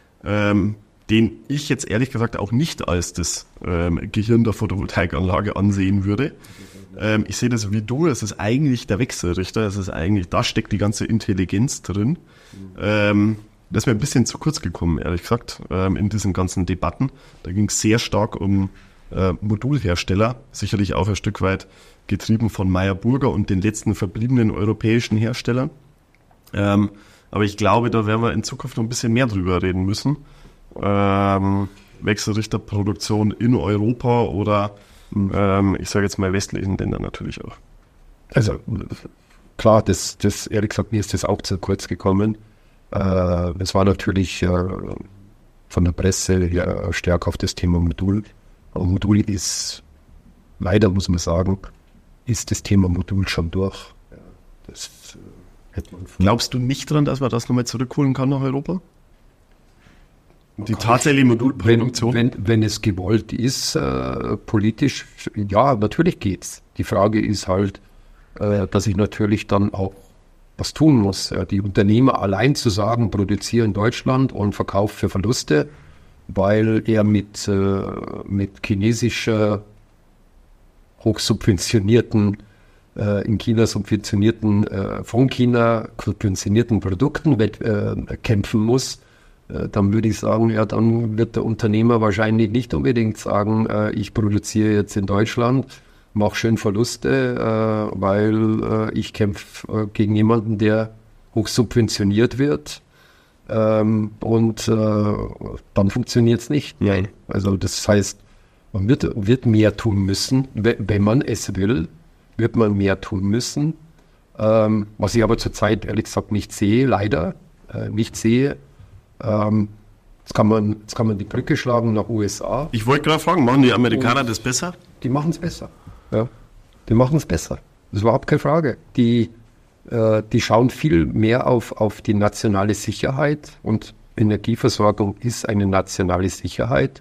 den ich jetzt ehrlich gesagt auch nicht als das Gehirn der Photovoltaikanlage ansehen würde. Ich sehe das wie du, es ist eigentlich der Wechselrichter, da steckt die ganze Intelligenz drin. Das ist mir ein bisschen zu kurz gekommen, ehrlich gesagt, in diesen ganzen Debatten. Da ging es sehr stark um Modulhersteller, sicherlich auch ein Stück weit getrieben von Meyer Burger und den letzten verbliebenen europäischen Herstellern. Aber ich glaube, da werden wir in Zukunft noch ein bisschen mehr drüber reden müssen. Wechselrichterproduktion in Europa oder ich sage jetzt mal westlichen Ländern natürlich auch. Also klar, das ehrlich gesagt, mir ist das auch zu kurz gekommen. Es war natürlich von der Presse her stärker auf das Thema Modul. Aber Modul ist, leider muss man sagen, ist das Thema Modul schon durch. Ja, das hätte man Glaubst du nicht dran, dass man das nochmal zurückholen kann nach Europa? Die tatsächliche Modulproduktion? Wenn es gewollt ist, politisch, ja, natürlich geht's. Die Frage ist halt, dass ich natürlich dann auch was tun muss. Die Unternehmer allein zu sagen, produziere in Deutschland und verkaufe für Verluste, weil er mit chinesischer hochsubventionierten, in China subventionierten, von China subventionierten Produkten kämpfen muss, dann würde ich sagen, ja, dann wird der Unternehmer wahrscheinlich nicht unbedingt sagen, ich produziere jetzt in Deutschland, mache schön Verluste, weil ich kämpfe gegen jemanden, der hochsubventioniert wird. Und dann funktioniert es nicht. Nein. Also das heißt, man wird mehr tun müssen, wenn man es will, wird man mehr tun müssen. Was ich aber zurzeit ehrlich gesagt nicht sehe, leider nicht sehe. Jetzt kann man die Brücke schlagen nach USA. Ich wollte gerade fragen, machen die Amerikaner das besser? Die machen es besser. Ja, die machen es besser. Das ist überhaupt keine Frage. Die schauen viel mehr auf die nationale Sicherheit und Energieversorgung ist eine nationale Sicherheit.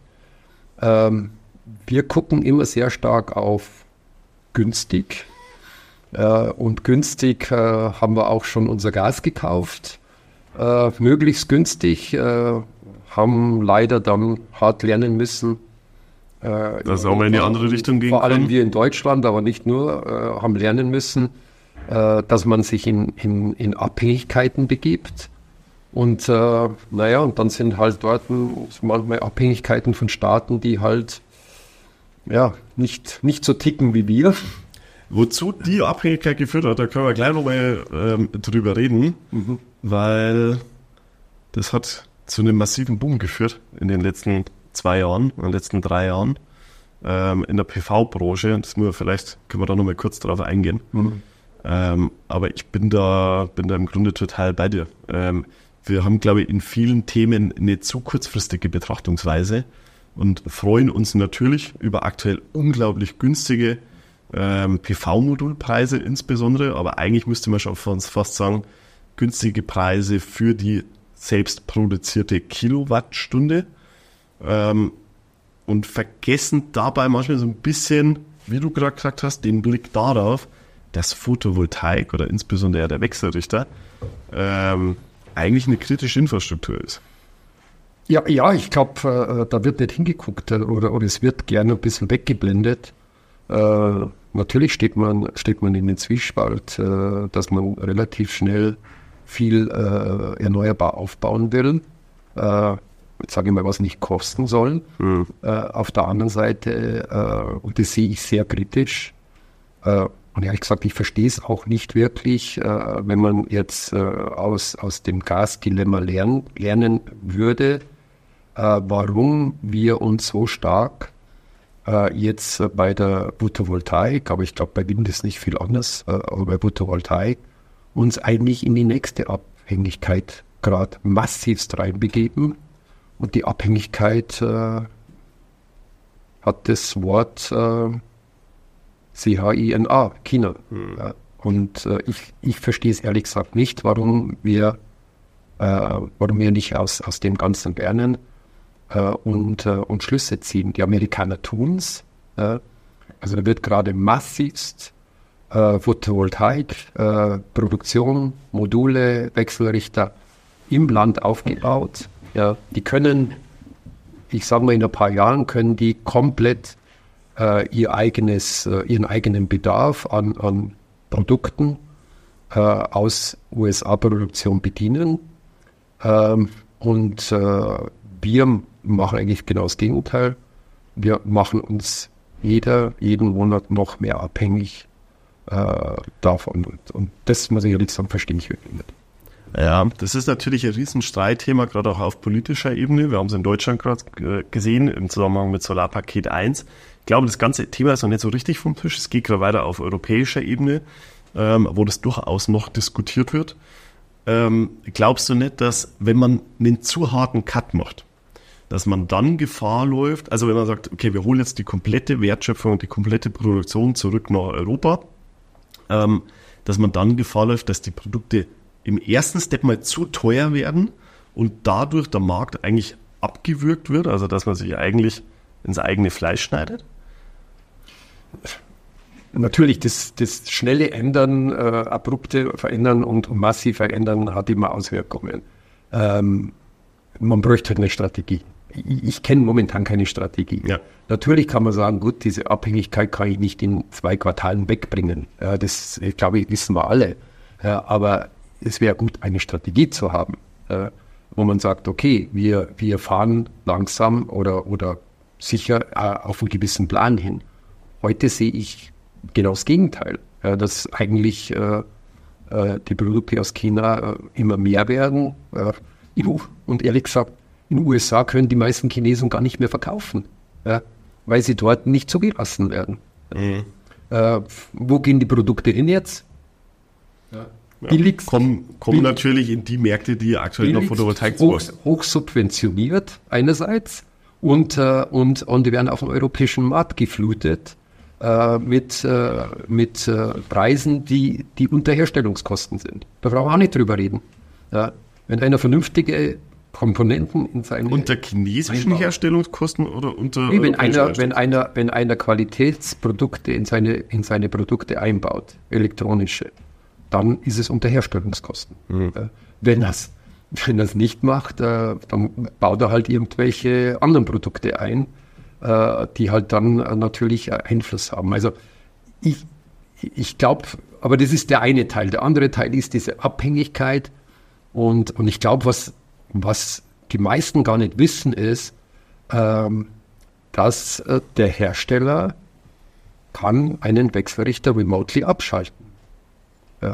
Wir gucken immer sehr stark auf günstig. Und günstig haben wir auch schon unser Gas gekauft. Möglichst günstig, haben leider dann hart lernen müssen. Das auch mal in die andere Richtung gehen Vor allem wir in Deutschland, aber nicht nur, haben lernen müssen, dass man sich in Abhängigkeiten begibt. Und und dann sind halt dort manchmal Abhängigkeiten von Staaten, die halt nicht so ticken wie wir. Wozu die Abhängigkeit geführt hat, da können wir gleich nochmal drüber reden, weil das hat zu einem massiven Boom geführt in den letzten 2 Jahren, in den letzten 3 Jahren. in der PV-Branche. Vielleicht können wir da nochmal kurz drauf eingehen. Aber ich bin da im Grunde total bei dir. Wir haben, glaube ich, in vielen Themen eine zu kurzfristige Betrachtungsweise und freuen uns natürlich über aktuell unglaublich günstige PV-Modulpreise insbesondere, aber eigentlich müsste man schon fast sagen, günstige Preise für die selbst produzierte Kilowattstunde und vergessen dabei manchmal so ein bisschen, wie du gerade gesagt hast, den Blick darauf, dass Photovoltaik oder insbesondere der Wechselrichter eigentlich eine kritische Infrastruktur ist. Ja, ich glaube, da wird nicht hingeguckt oder es wird gerne ein bisschen weggeblendet. Natürlich steht man in den Zwiespalt, dass man relativ schnell viel erneuerbar aufbauen will. Jetzt sage ich mal, was nicht kosten soll. Auf der anderen Seite, und das sehe ich sehr kritisch, und ehrlich gesagt, ich verstehe es auch nicht wirklich, wenn man jetzt aus dem Gasdilemma lernen würde, warum wir uns so stark jetzt bei der Photovoltaik, aber ich glaube, bei Wind ist nicht viel anders, aber bei Photovoltaik uns eigentlich in die nächste Abhängigkeit gerade massivst reinbegeben. Und die Abhängigkeit hat das Wort CHINA, China. Und ich verstehe es ehrlich gesagt nicht, warum wir nicht aus dem Ganzen lernen und Schlüsse ziehen. Die Amerikaner tun es. Also da wird gerade massivst Photovoltaik, Produktion, Module, Wechselrichter im Land aufgebaut. Ja, die können, ich sage mal, in ein paar Jahren können die komplett ihren eigenen Bedarf an Produkten aus USA-Produktion bedienen. Und wir machen eigentlich genau das Gegenteil. Wir machen uns jeden Monat noch mehr abhängig davon. Und das, muss ich ehrlich sagen, verstehe ich wirklich nicht. Ja, das ist natürlich ein Riesenstreitthema, gerade auch auf politischer Ebene. Wir haben es in Deutschland gerade gesehen, im Zusammenhang mit Solarpaket 1. Ich glaube, das ganze Thema ist noch nicht so richtig vom Tisch. Es geht gerade weiter auf europäischer Ebene, wo das durchaus noch diskutiert wird. Glaubst du nicht, dass, wenn man einen zu harten Cut macht, dass man dann Gefahr läuft, also wenn man sagt, okay, wir holen jetzt die komplette Wertschöpfung und die komplette Produktion zurück nach Europa, dass man dann Gefahr läuft, dass die Produkte im ersten Step mal zu teuer werden und dadurch der Markt eigentlich abgewürgt wird, also dass man sich eigentlich ins eigene Fleisch schneidet? Natürlich, das schnelle Ändern, abrupte Verändern und massiv Verändern hat immer Auswirkungen. Man bräuchte halt eine Strategie. Ich kenne momentan keine Strategie. Ja. Natürlich kann man sagen, gut, diese Abhängigkeit kann ich nicht in 2 Quartalen wegbringen. Das, glaube ich, wissen wir alle. Aber es wäre gut, eine Strategie zu haben, wo man sagt, okay, wir fahren langsam oder sicher auf einen gewissen Plan hin. Heute sehe ich genau das Gegenteil, dass eigentlich die Produkte aus China immer mehr werden. Und ehrlich gesagt, in den USA können die meisten Chinesen gar nicht mehr verkaufen, weil sie dort nicht zugelassen werden. Wo gehen die Produkte hin jetzt? Kommen natürlich in die Märkte, die aktuell noch Photovoltaik hoch subventioniert einerseits und die werden auf den europäischen Markt geflutet mit Preisen, die unter Herstellungskosten sind. Da brauchen wir auch nicht drüber reden. Ja, wenn einer vernünftige Komponenten in seine... Unter chinesischen Herstellungskosten oder unter... Nee, wenn einer Qualitätsprodukte in seine Produkte einbaut, elektronische, dann ist es unter Herstellungskosten. Wenn er es nicht macht, dann baut er halt irgendwelche anderen Produkte ein, die halt dann natürlich Einfluss haben. Also ich glaube, aber das ist der eine Teil. Der andere Teil ist diese Abhängigkeit und ich glaube, was die meisten gar nicht wissen, ist, dass der Hersteller kann einen Wechselrichter remotely abschalten. Ja.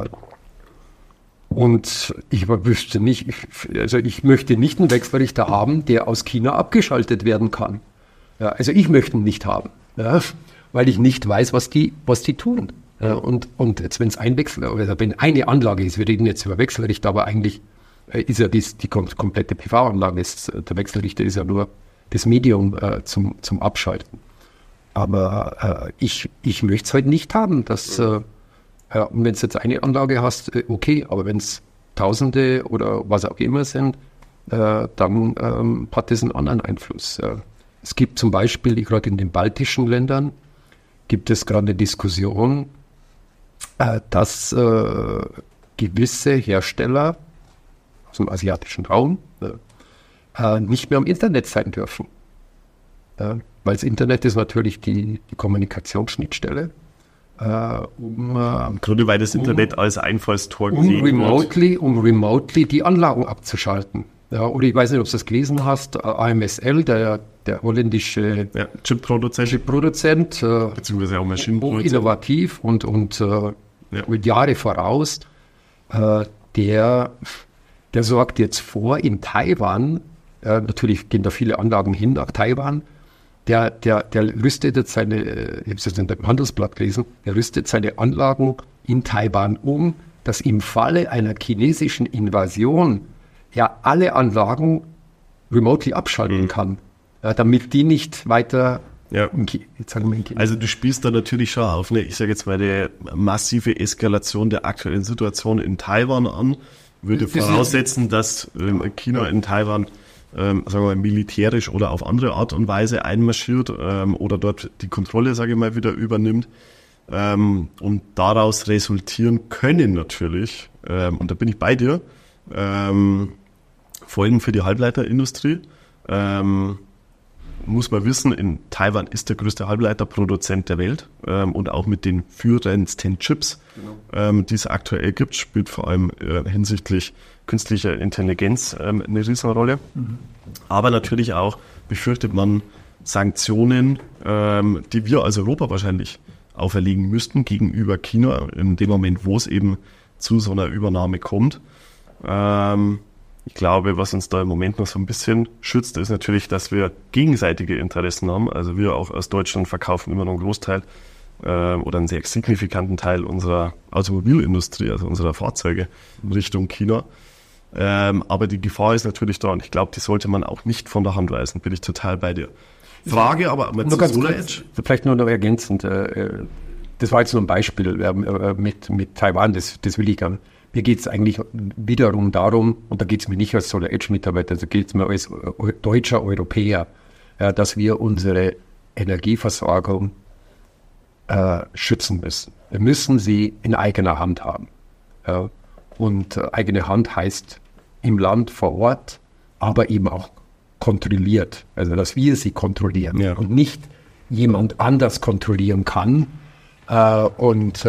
Und ich wüsste nicht, ich möchte nicht einen Wechselrichter haben, der aus China abgeschaltet werden kann. Ja, also ich möchte ihn nicht haben. ja, weil ich nicht weiß, was die tun. Ja, und jetzt, wenn es wenn eine Anlage ist, wir reden jetzt über Wechselrichter, aber eigentlich ist ja die komplette PV-Anlage, der Wechselrichter ist ja nur das Medium zum Abschalten. Aber ich möchte es halt nicht haben, dass, und wenn es jetzt eine Anlage hast, okay, aber wenn es Tausende oder was auch immer sind, dann hat das einen anderen Einfluss. Es gibt zum Beispiel, gerade in den baltischen Ländern, gibt es gerade eine Diskussion, dass gewisse Hersteller aus dem asiatischen Raum nicht mehr am Internet sein dürfen. Weil das Internet ist natürlich die Kommunikationsschnittstelle. Im Grunde, weil das Internet als Einfallstor gesehen wird. Um remotely die Anlagen abzuschalten. Ja, oder ich weiß nicht, ob du das gelesen hast, AMSL, der holländische Chip-Produzent, beziehungsweise auch Maschinenproduzent, innovativ und mit Jahre voraus, der sorgt jetzt vor, in Taiwan, natürlich gehen da viele Anlagen hin nach Taiwan, der rüstet jetzt ich habe es jetzt in dem Handelsblatt gelesen, der rüstet seine Anlagen in Taiwan um, dass im Falle einer chinesischen Invasion alle Anlagen remotely abschalten kann, damit die nicht weiter... Ja. Also du spielst da natürlich schon auf, ne? Ich sage jetzt mal, die massive Eskalation der aktuellen Situation in Taiwan an, würde voraussetzen, dass China in Taiwan, sagen wir mal, militärisch oder auf andere Art und Weise einmarschiert oder dort die Kontrolle, sage ich mal, wieder übernimmt. Und daraus resultieren können natürlich, und da bin ich bei dir, Folgen für die Halbleiterindustrie. Muss man wissen, in Taiwan ist der größte Halbleiterproduzent der Welt und auch mit den führendsten Chips, die es aktuell gibt, spielt vor allem hinsichtlich künstlicher Intelligenz eine Riesenrolle. Aber natürlich auch befürchtet man Sanktionen, die wir als Europa wahrscheinlich auferlegen müssten gegenüber China, in dem Moment, wo es eben zu so einer Übernahme kommt. Ich glaube, was uns da im Moment noch so ein bisschen schützt, ist natürlich, dass wir gegenseitige Interessen haben. Also wir auch aus Deutschland verkaufen immer noch einen Großteil oder einen sehr signifikanten Teil unserer Automobilindustrie, also unserer Fahrzeuge in Richtung China. Aber die Gefahr ist natürlich da und ich glaube, die sollte man auch nicht von der Hand weisen. Bin ich total bei dir. Frage aber nur ganz kurz, vielleicht nur noch ergänzend. Das war jetzt nur ein Beispiel mit Taiwan, das will ich gar nicht. Mir geht es eigentlich wiederum darum, und da geht es mir nicht als SolarEdge-Mitarbeiter, da geht es mir als deutscher Europäer, dass wir unsere Energieversorgung schützen müssen. Wir müssen sie in eigener Hand haben. Und eigene Hand heißt im Land vor Ort, aber eben auch kontrolliert. Also dass wir sie kontrollieren und nicht jemand anders kontrollieren kann. Und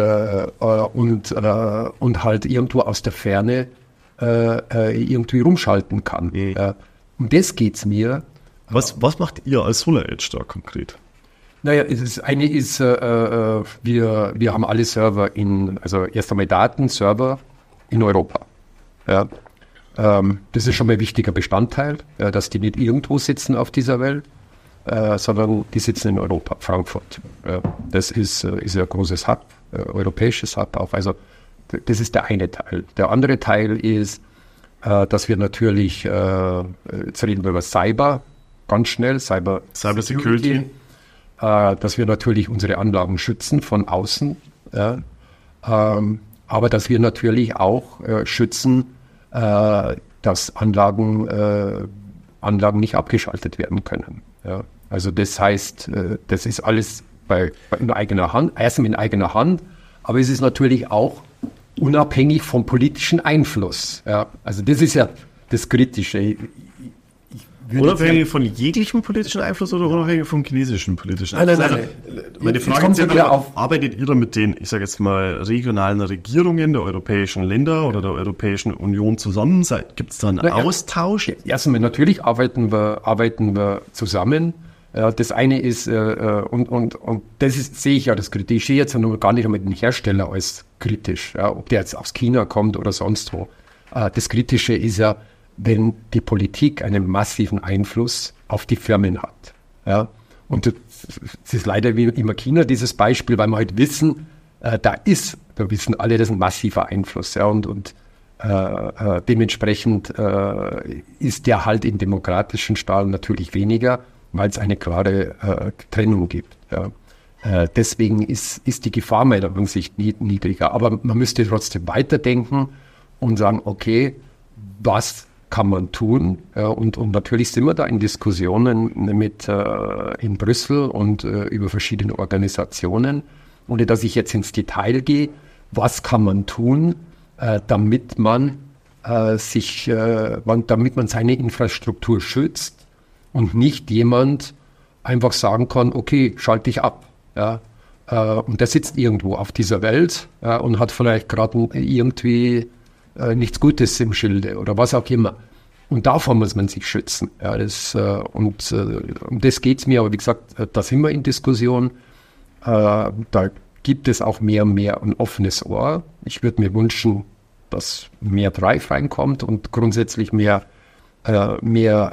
halt irgendwo aus der Ferne irgendwie rumschalten kann. Um das geht's mir. Was macht ihr als SolarEdge da konkret? Naja, wir haben alle Server also erst einmal Datenserver in Europa. Ja. Das ist schon mal ein wichtiger Bestandteil, dass die nicht irgendwo sitzen auf dieser Welt, sondern die sitzen in Europa, Frankfurt. Das ist ein großes Hub, europäisches Hub auch. Also das ist der eine Teil. Der andere Teil ist, dass wir natürlich, jetzt reden wir über Cyber, ganz schnell, Cyber Security, dass wir natürlich unsere Anlagen schützen von außen, aber dass wir natürlich auch schützen, dass Anlagen nicht abgeschaltet werden können. Ja. Also das heißt, das ist alles in eigener Hand, erstmal in eigener Hand, aber es ist natürlich auch unabhängig vom politischen Einfluss. Ja. Also das ist ja das Kritische. Unabhängig von jeglichem politischen Einfluss oder unabhängig vom chinesischen politischen Einfluss? Nein. Meine Frage ist ja, arbeitet ihr da mit den, ich sage jetzt mal, regionalen Regierungen der europäischen Länder oder der Europäischen Union zusammen? Gibt es da einen Austausch? Erstmal natürlich arbeiten wir zusammen. Das eine ist, und das sehe ich ja das Kritische. Ich sehe jetzt ja nur gar nicht mit dem Hersteller als kritisch, ob der jetzt aus China kommt oder sonst wo. Das Kritische ist ja, wenn die Politik einen massiven Einfluss auf die Firmen hat. Ja? Und es ist leider wie immer China, dieses Beispiel, weil wir halt wissen, da wissen alle, das ist ein massiver Einfluss. Ja, und dementsprechend ist der halt in demokratischen Staaten natürlich weniger, weil es eine klare Trennung gibt. Ja. Deswegen ist die Gefahr meiner Ansicht niedriger. Aber man müsste trotzdem weiterdenken und sagen, okay, was kann man tun? Ja, und natürlich sind wir da in Diskussionen in Brüssel und über verschiedene Organisationen. Ohne dass ich jetzt ins Detail gehe, was kann man tun, damit man seine Infrastruktur schützt und nicht jemand einfach sagen kann, okay, schalte dich ab. Ja? Und der sitzt irgendwo auf dieser Welt und hat vielleicht gerade irgendwie nichts Gutes im Schilde oder was auch immer. Und davor muss man sich schützen. Ja, um das geht es mir, aber wie gesagt, da sind wir in Diskussion. Da gibt es auch mehr und mehr ein offenes Ohr. Ich würde mir wünschen, dass mehr Drive reinkommt und grundsätzlich mehr auf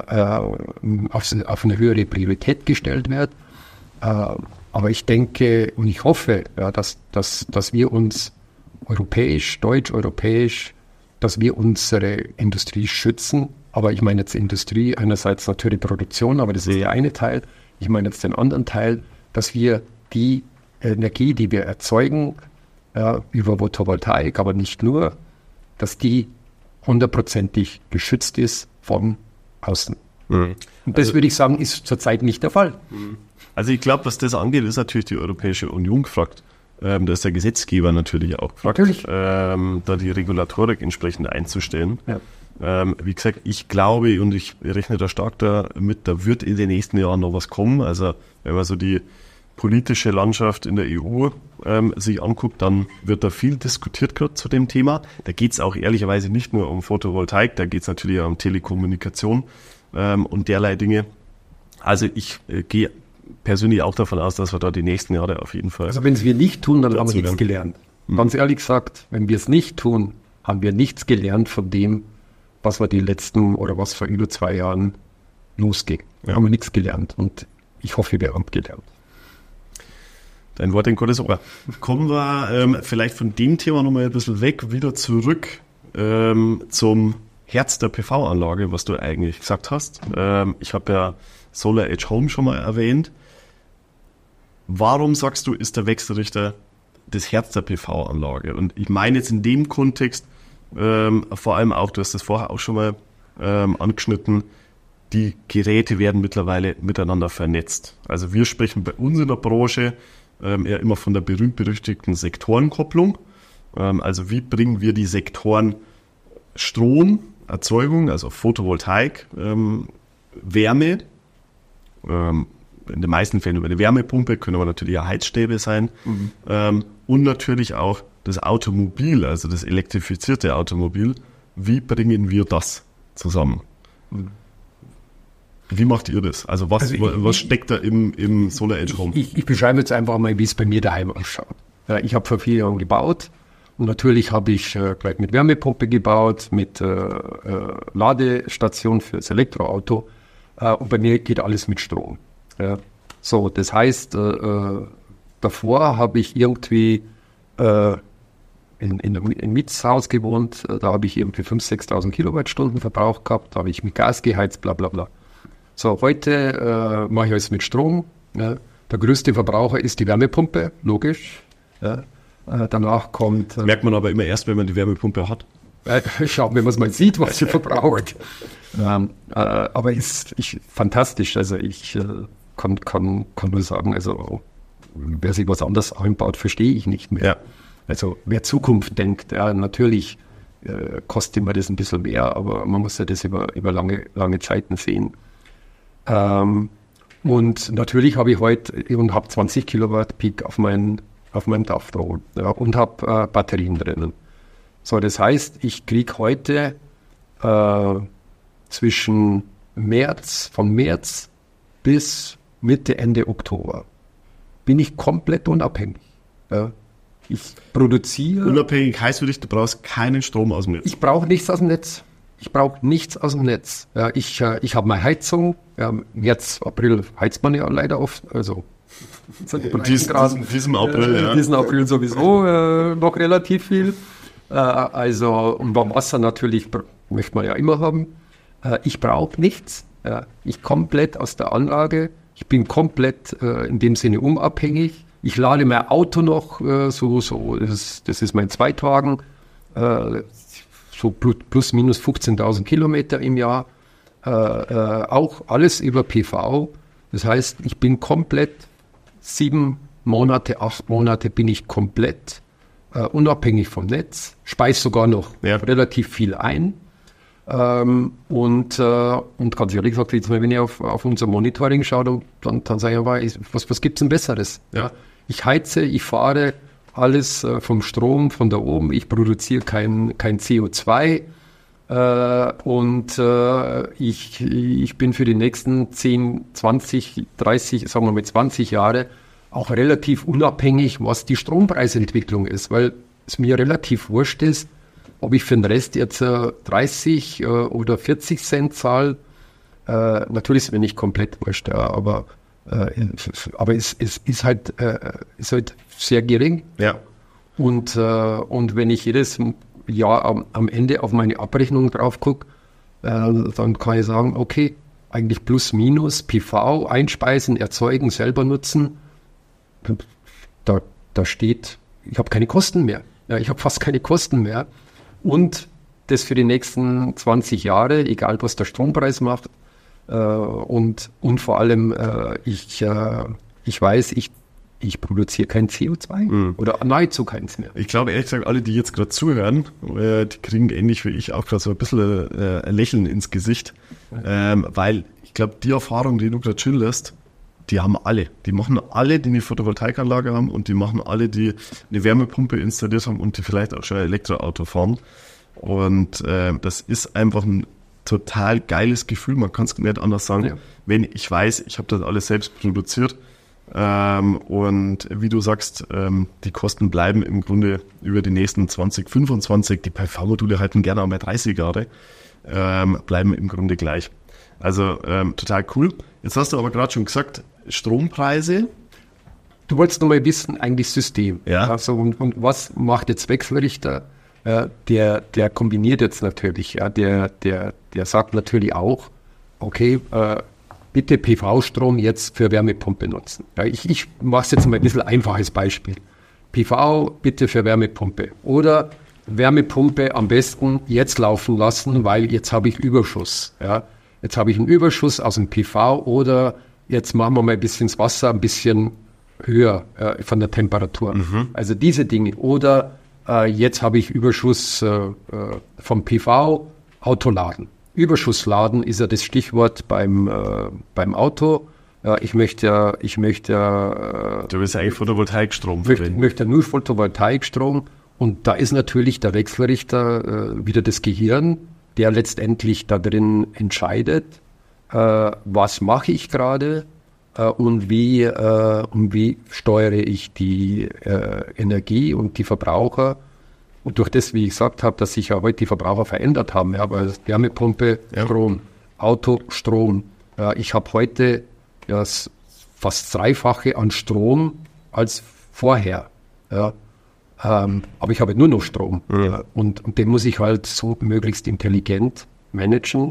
eine höhere Priorität gestellt wird. Aber ich denke und ich hoffe, ja, dass wir uns deutsch-europäisch, dass wir unsere Industrie schützen. Aber ich meine jetzt Industrie, einerseits natürlich Produktion, aber das ist der eine Teil. Ich meine jetzt den anderen Teil, dass wir die Energie, die wir erzeugen, über Photovoltaik, aber nicht nur, dass die 100%ig geschützt ist von außen. Mhm. Und das würde ich sagen, ist zurzeit nicht der Fall. Also ich glaube, was das angeht, ist natürlich die Europäische Union gefragt. Da ist der Gesetzgeber natürlich auch gefragt, da die Regulatorik entsprechend einzustellen. Ja. Wie gesagt, ich glaube und ich rechne da stark damit, da wird in den nächsten Jahren noch was kommen. Also wenn man so die politische Landschaft in der EU sich anguckt, dann wird da viel diskutiert gerade zu dem Thema. Da geht es auch ehrlicherweise nicht nur um Photovoltaik, da geht es natürlich auch um Telekommunikation und derlei Dinge. Also ich gehe persönlich auch davon aus, dass wir da die nächsten Jahre auf jeden Fall... Also wenn es wir nicht tun, dann haben wir nichts gelernt. Ganz ehrlich gesagt, wenn wir es nicht tun, haben wir nichts gelernt von dem, was wir die letzten oder was vor über 2 Jahren losging. Ja. Haben wir nichts gelernt und ich hoffe, wir haben gelernt. Dein Wort in Gottes Ohr. Kommen wir vielleicht von dem Thema nochmal ein bisschen weg, wieder zurück zum Herz der PV-Anlage, was du eigentlich gesagt hast. Ich habe ja Solar Edge Home schon mal erwähnt. Warum sagst du, ist der Wechselrichter das Herz der PV-Anlage? Und ich meine jetzt in dem Kontext vor allem auch, du hast das vorher auch schon mal angeschnitten, die Geräte werden mittlerweile miteinander vernetzt. Also wir sprechen bei uns in der Branche eher immer von der berühmt-berüchtigten Sektorenkopplung. Also wie bringen wir die Sektoren Stromerzeugung, also Photovoltaik, Wärme, in den meisten Fällen über eine Wärmepumpe, können aber natürlich auch Heizstäbe sein, und natürlich auch das Automobil, also das elektrifizierte Automobil. Wie bringen wir das zusammen? Wie macht ihr das? Also was steckt da im Solar Edge Home? Ich beschreibe jetzt einfach mal, wie es bei mir daheim ausschaut. Ja, ich habe vor 4 Jahren gebaut und natürlich habe ich gleich mit Wärmepumpe gebaut, mit Ladestation für das Elektroauto und bei mir geht alles mit Strom. Ja. So, das heißt, davor habe ich irgendwie in einem Mietshaus gewohnt, da habe ich irgendwie 5.000, 6.000 Kilowattstunden Verbrauch gehabt, da habe ich mit Gas geheizt, bla bla bla. So, heute mache ich alles mit Strom. Ja. Der größte Verbraucher ist die Wärmepumpe, logisch. Ja. Danach kommt... merkt man aber immer erst, wenn man die Wärmepumpe hat. Schaut, wenn man es mal sieht, was sie verbraucht. Aber ist fantastisch. Also ich kann nur sagen, also wer sich was anderes einbaut, verstehe ich nicht mehr. Ja. Also wer Zukunft denkt, ja, natürlich kostet immer das ein bisschen mehr, aber man muss ja das über lange Zeiten sehen. Und natürlich habe ich heute und habe 20 Kilowatt Peak auf meinem Dach da und habe Batterien drinnen. So, das heißt, ich kriege heute von März bis Mitte, Ende Oktober bin ich komplett unabhängig. Ja. Ich produziere... Unabhängig heißt für dich, du brauchst keinen Strom aus dem Netz. Ich brauche nichts aus dem Netz. Ja, ich habe meine Heizung. Ja, März, April heizt man ja leider oft. Also Diesem April, Diesen April sowieso noch relativ viel. Und beim Wasser natürlich möchte man ja immer haben. Ich brauche nichts. Ich komplett aus der Anlage. Ich bin komplett in dem Sinne unabhängig. Ich lade mein Auto noch das ist mein Zweitwagen, so plus minus 15.000 Kilometer im Jahr. Auch alles über PV. Das heißt, ich bin komplett 7 Monate, 8 Monate bin ich komplett unabhängig vom Netz, speise sogar noch relativ viel ein. Und ganz ehrlich gesagt, jetzt, wenn ich auf unser Monitoring schaue, dann sage ich, was gibt es denn Besseres? Ja. Ich heize, ich fahre alles vom Strom von da oben, ich produziere kein CO2 ich bin für die nächsten 10, 20, 30, sagen wir mal 20 Jahre auch relativ unabhängig, was die Strompreisentwicklung ist, weil es mir relativ wurscht ist, ob ich für den Rest jetzt 30 oder 40 Cent zahle. Natürlich ist mir nicht komplett wurscht, aber es ist halt sehr gering. Ja. Und wenn ich jedes Jahr am Ende auf meine Abrechnung drauf gucke, dann kann ich sagen, okay, eigentlich plus minus, PV, einspeisen, erzeugen, selber nutzen. Da steht, ich habe keine Kosten mehr. Ja, ich habe fast keine Kosten mehr. Und das für die nächsten 20 Jahre, egal was der Strompreis macht. Und vor allem, ich weiß, ich produziere kein CO2 oder nahezu keins mehr. Ich glaube, ehrlich gesagt, alle, die jetzt gerade zuhören, die kriegen ähnlich wie ich auch gerade so ein bisschen ein Lächeln ins Gesicht. Weil ich glaube, die Erfahrung, die du gerade schilderst, die haben alle. Die machen alle, die eine Photovoltaikanlage haben und die machen alle, die eine Wärmepumpe installiert haben und die vielleicht auch schon ein Elektroauto fahren. Und das ist einfach ein total geiles Gefühl. Man kann es nicht anders sagen, wenn ich weiß, ich habe das alles selbst produziert. Und wie du sagst, die Kosten bleiben im Grunde über die nächsten 20, 25, die PV-Module halten gerne auch mal 30 Jahre, bleiben im Grunde gleich. Also total cool. Jetzt hast du aber gerade schon gesagt, Strompreise. Du wolltest noch mal wissen, eigentlich System. Ja. Also, und was macht jetzt Wechselrichter? Der kombiniert jetzt natürlich, der sagt natürlich auch, okay, bitte PV-Strom jetzt für Wärmepumpe nutzen. Ja, ich mache es jetzt mal ein bisschen einfaches Beispiel. PV bitte für Wärmepumpe oder Wärmepumpe am besten jetzt laufen lassen, weil jetzt habe ich Überschuss. Ja. Jetzt habe ich einen Überschuss aus dem PV oder jetzt machen wir mal ein bisschen das Wasser ein bisschen höher von der Temperatur. Also diese Dinge. Oder jetzt habe ich Überschuss vom PV, Autoladen. Überschussladen ist ja das Stichwort beim Auto. Ich möchte du willst ja eigentlich Photovoltaikstrom verwenden. Ich möchte nur Photovoltaikstrom. Und da ist natürlich der Wechselrichter wieder das Gehirn, der letztendlich da drin entscheidet, was mache ich gerade und wie steuere ich die Energie und die Verbraucher. Und durch das, wie ich gesagt habe, dass sich ja heute die Verbraucher verändert haben, aber Wärmepumpe, Strom, Auto, Strom. Ich habe heute fast 3-fache an Strom als vorher. Ja. Aber ich habe nur noch Strom. Ja. Und den muss ich halt so möglichst intelligent managen,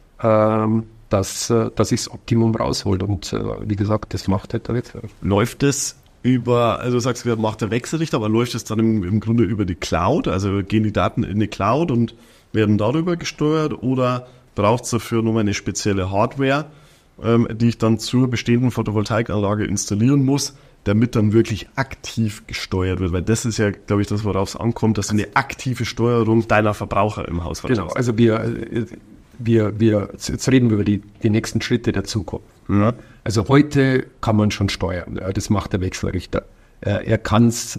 dass ich das Optimum raushole. Und wie gesagt, das macht halt der Wechselrichter. Läuft das also du sagst, macht der Wechselrichter, aber läuft es dann im Grunde über die Cloud? Also gehen die Daten in die Cloud und werden darüber gesteuert oder braucht es dafür nochmal eine spezielle Hardware, die ich dann zur bestehenden Photovoltaikanlage installieren muss, damit dann wirklich aktiv gesteuert wird? Weil das ist ja, glaube ich, das, worauf es ankommt, dass du eine aktive Steuerung deiner Verbraucher im Haus hast. Genau, also jetzt reden wir über die nächsten Schritte der Zukunft. Ja. Also heute kann man schon steuern, das macht der Wechselrichter. Er kann es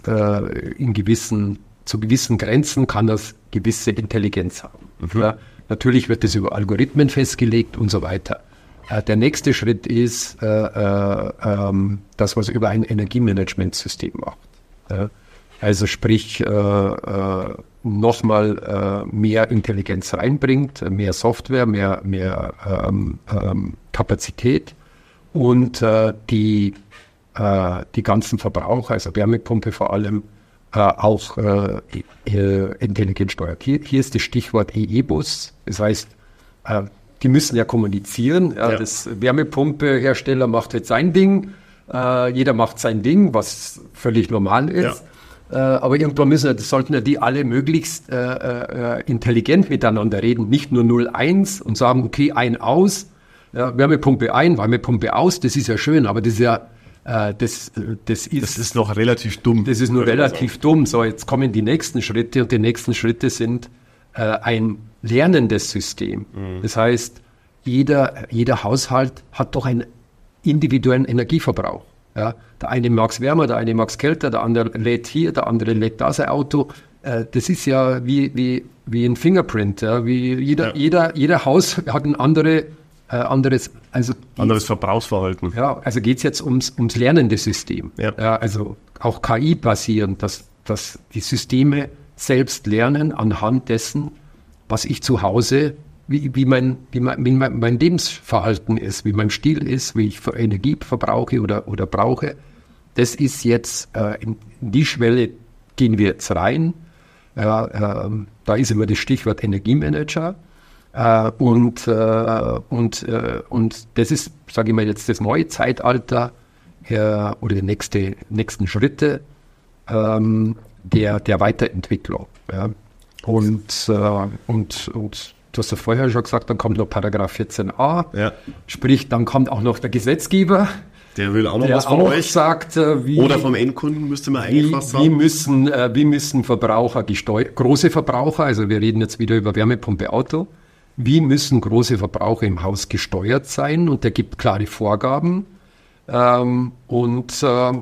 zu gewissen Grenzen kann das gewisse Intelligenz haben. Ja, natürlich wird das über Algorithmen festgelegt und so weiter. Der nächste Schritt ist das, was über ein Energiemanagementsystem macht. Also sprich, nochmal mehr Intelligenz reinbringt, mehr Software, mehr Kapazität und die die ganzen Verbraucher, also Wärmepumpe vor allem, auch intelligent steuert. Hier ist das Stichwort EE-Bus. Das heißt, die müssen ja kommunizieren. Ja. Das Wärmepumpehersteller macht jetzt sein Ding. Jeder macht sein Ding, was völlig normal ist. Ja. Aber irgendwann sollten ja die alle möglichst intelligent miteinander reden. Nicht nur 0-1 und sagen, okay, ein aus, Wärmepumpe ein, Wärmepumpe aus. Das ist ja schön, aber das ist ja das ist noch relativ dumm. Das ist nur relativ dumm. So, jetzt kommen die nächsten Schritte und die nächsten Schritte sind ein lernendes System. Mhm. Das heißt, jeder Haushalt hat doch einen individuellen Energieverbrauch. Ja? Der eine mag es wärmer, der eine mag es kälter, der andere lädt hier, der andere lädt da sein Auto. Das ist ja wie ein Fingerprint. Ja? Jeder Haus hat ein anderes Verbrauchsverhalten. Ja, also geht es jetzt ums lernende System. Ja. Also auch KI-basierend, dass die Systeme selbst lernen anhand dessen, was ich zu Hause, wie mein Lebensverhalten ist, wie mein Stil ist, wie ich für Energie verbrauche oder brauche. Das ist jetzt, in die Schwelle gehen wir jetzt rein. Da ist immer das Stichwort Energiemanager. Und das ist, sage ich mal, jetzt das neue Zeitalter oder die nächsten Schritte der Weiterentwicklung. Ja. Und du hast ja vorher schon gesagt, dann kommt noch Paragraph 14a, ja. Sprich, dann kommt auch noch der Gesetzgeber. Der will auch noch was von euch. Sagt, oder vom Endkunden müsste man eigentlich fast sagen. Wie müssen Verbraucher große Verbraucher, also wir reden jetzt wieder über Wärmepumpe, Auto, wie müssen große Verbraucher im Haus gesteuert sein? Und der gibt klare Vorgaben. Und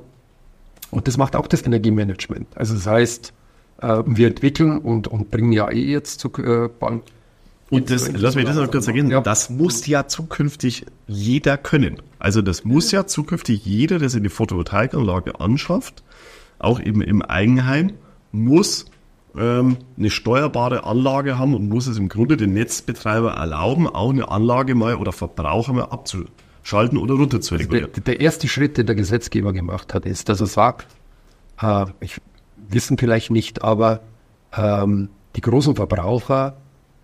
das macht auch das Energiemanagement. Also das heißt, wir entwickeln und bringen ja jetzt zu und lass mich das noch kurz ergänzen, das muss ja zukünftig jeder können. Also das muss ja zukünftig jeder, der sich eine Photovoltaikanlage anschafft, auch eben im Eigenheim, muss eine steuerbare Anlage haben und muss es im Grunde den Netzbetreiber erlauben, auch eine Anlage mal oder Verbraucher mal abzuschalten oder runter zu regulieren. Der erste Schritt, den der Gesetzgeber gemacht hat, ist, dass er sagt, wissen vielleicht nicht, aber die großen Verbraucher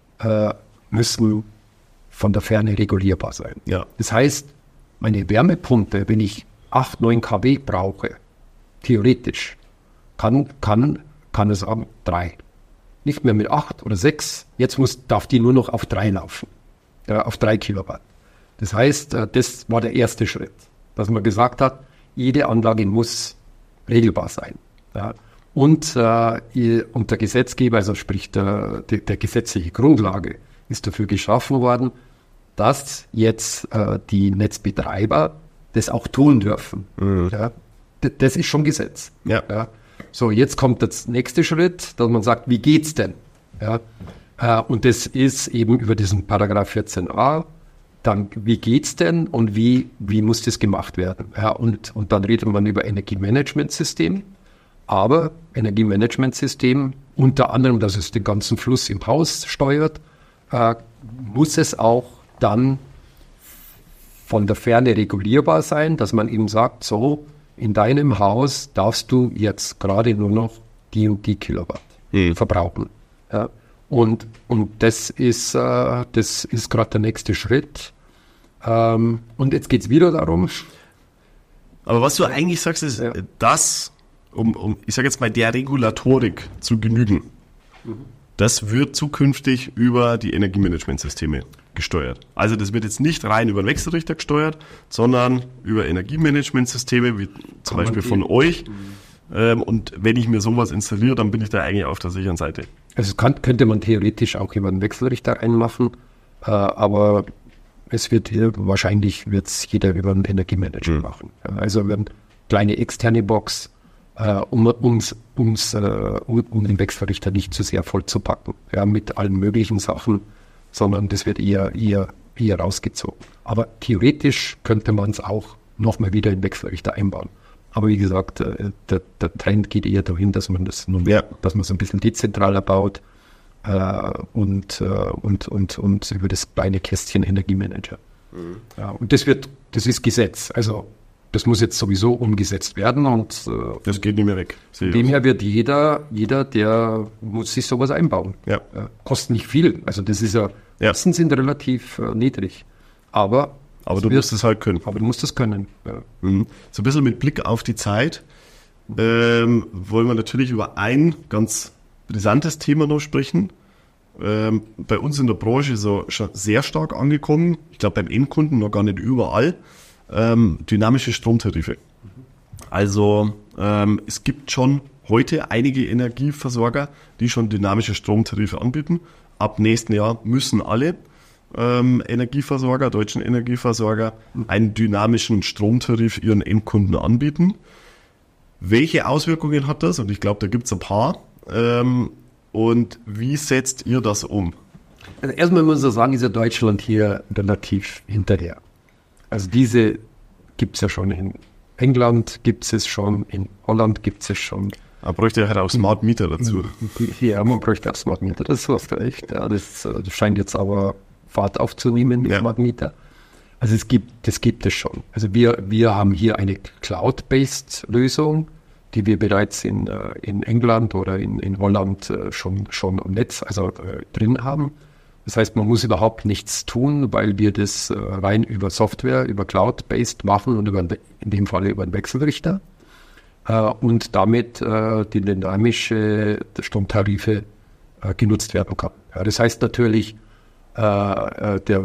müssen von der Ferne regulierbar sein. Ja. Das heißt, meine Wärmepumpe, wenn ich 8, 9 kW brauche, theoretisch, kann es sagen 3. Nicht mehr mit 8 oder 6, jetzt darf die nur noch auf 3 laufen, auf 3 Kilowatt. Das heißt, das war der erste Schritt, dass man gesagt hat, jede Anlage muss regelbar sein. Ja. Und der Gesetzgeber, also sprich der gesetzliche Grundlage, ist dafür geschaffen worden, dass jetzt die Netzbetreiber das auch tun dürfen. Mhm. Ja. Das ist schon Gesetz. Ja. Ja. So, jetzt kommt der nächste Schritt, dass man sagt, wie geht's denn? Ja. Und das ist eben über diesen Paragraph 14a, dann wie geht's denn und wie muss das gemacht werden? Ja, und dann redet man über Energiemanagementsystem. Aber Energiemanagementsystem, unter anderem, dass es den ganzen Fluss im Haus steuert, muss es auch dann von der Ferne regulierbar sein, dass man eben sagt, so, in deinem Haus darfst du jetzt gerade nur noch die und die Kilowatt verbrauchen. Ja. Und das ist gerade der nächste Schritt. Und jetzt geht es wieder darum. Aber was du eigentlich sagst, ist, dass ich sage jetzt mal, der Regulatorik zu genügen, das wird zukünftig über die Energiemanagementsysteme gesteuert. Also das wird jetzt nicht rein über den Wechselrichter gesteuert, sondern über Energiemanagementsysteme, wie zum Beispiel von euch. Und wenn ich mir sowas installiere, dann bin ich da eigentlich auf der sicheren Seite. Also könnte man theoretisch auch über einen Wechselrichter reinmachen, aber wahrscheinlich wird es jeder über einen Energiemanager machen. Also eine kleine externe Box, um den Wechselrichter nicht zu sehr voll zu packen, mit allen möglichen Sachen, sondern das wird eher rausgezogen. Aber theoretisch könnte man es auch nochmal wieder in den Wechselrichter einbauen. Aber wie gesagt, der Trend geht eher dahin, dass man das dass man es ein bisschen dezentraler baut und über das kleine Kästchen Energiemanager. Ja, und das ist Gesetz. Also das muss jetzt sowieso umgesetzt werden und das geht nicht mehr weg. Von dem her wird jeder, der muss sich sowas einbauen. Ja. Kostet nicht viel. Also das ist Kosten sind relativ niedrig. Aber du musst es halt können. Aber du musst es können. Ja. So ein bisschen mit Blick auf die Zeit wollen wir natürlich über ein ganz brisantes Thema noch sprechen. Bei uns in der Branche ist er schon sehr stark angekommen. Ich glaube beim Endkunden noch gar nicht überall. Dynamische Stromtarife. Also es gibt schon heute einige Energieversorger, die schon dynamische Stromtarife anbieten. Ab nächsten Jahr müssen alle deutschen Energieversorger, einen dynamischen Stromtarif ihren Endkunden anbieten. Welche Auswirkungen hat das? Und ich glaube, da gibt es ein paar. Und wie setzt ihr das um? Also erstmal muss man sagen, ist ja Deutschland hier relativ hinterher. Also diese gibt es ja schon in England, gibt es schon in Holland, gibt es schon. Man bräuchte ja halt auch Smart Meter dazu. Ja, man bräuchte auch Smart Meter, das hast du recht. Ja, das scheint jetzt aber Fahrt aufzunehmen, die Smart Meter. Also das gibt es schon. Also wir haben hier eine Cloud-based Lösung, die wir bereits in England oder in Holland schon im Netz drin haben. Das heißt, man muss überhaupt nichts tun, weil wir das rein über Software, über Cloud-based machen und in dem Fall über einen Wechselrichter und damit die dynamische Stromtarife genutzt werden kann. Ja, das heißt natürlich, der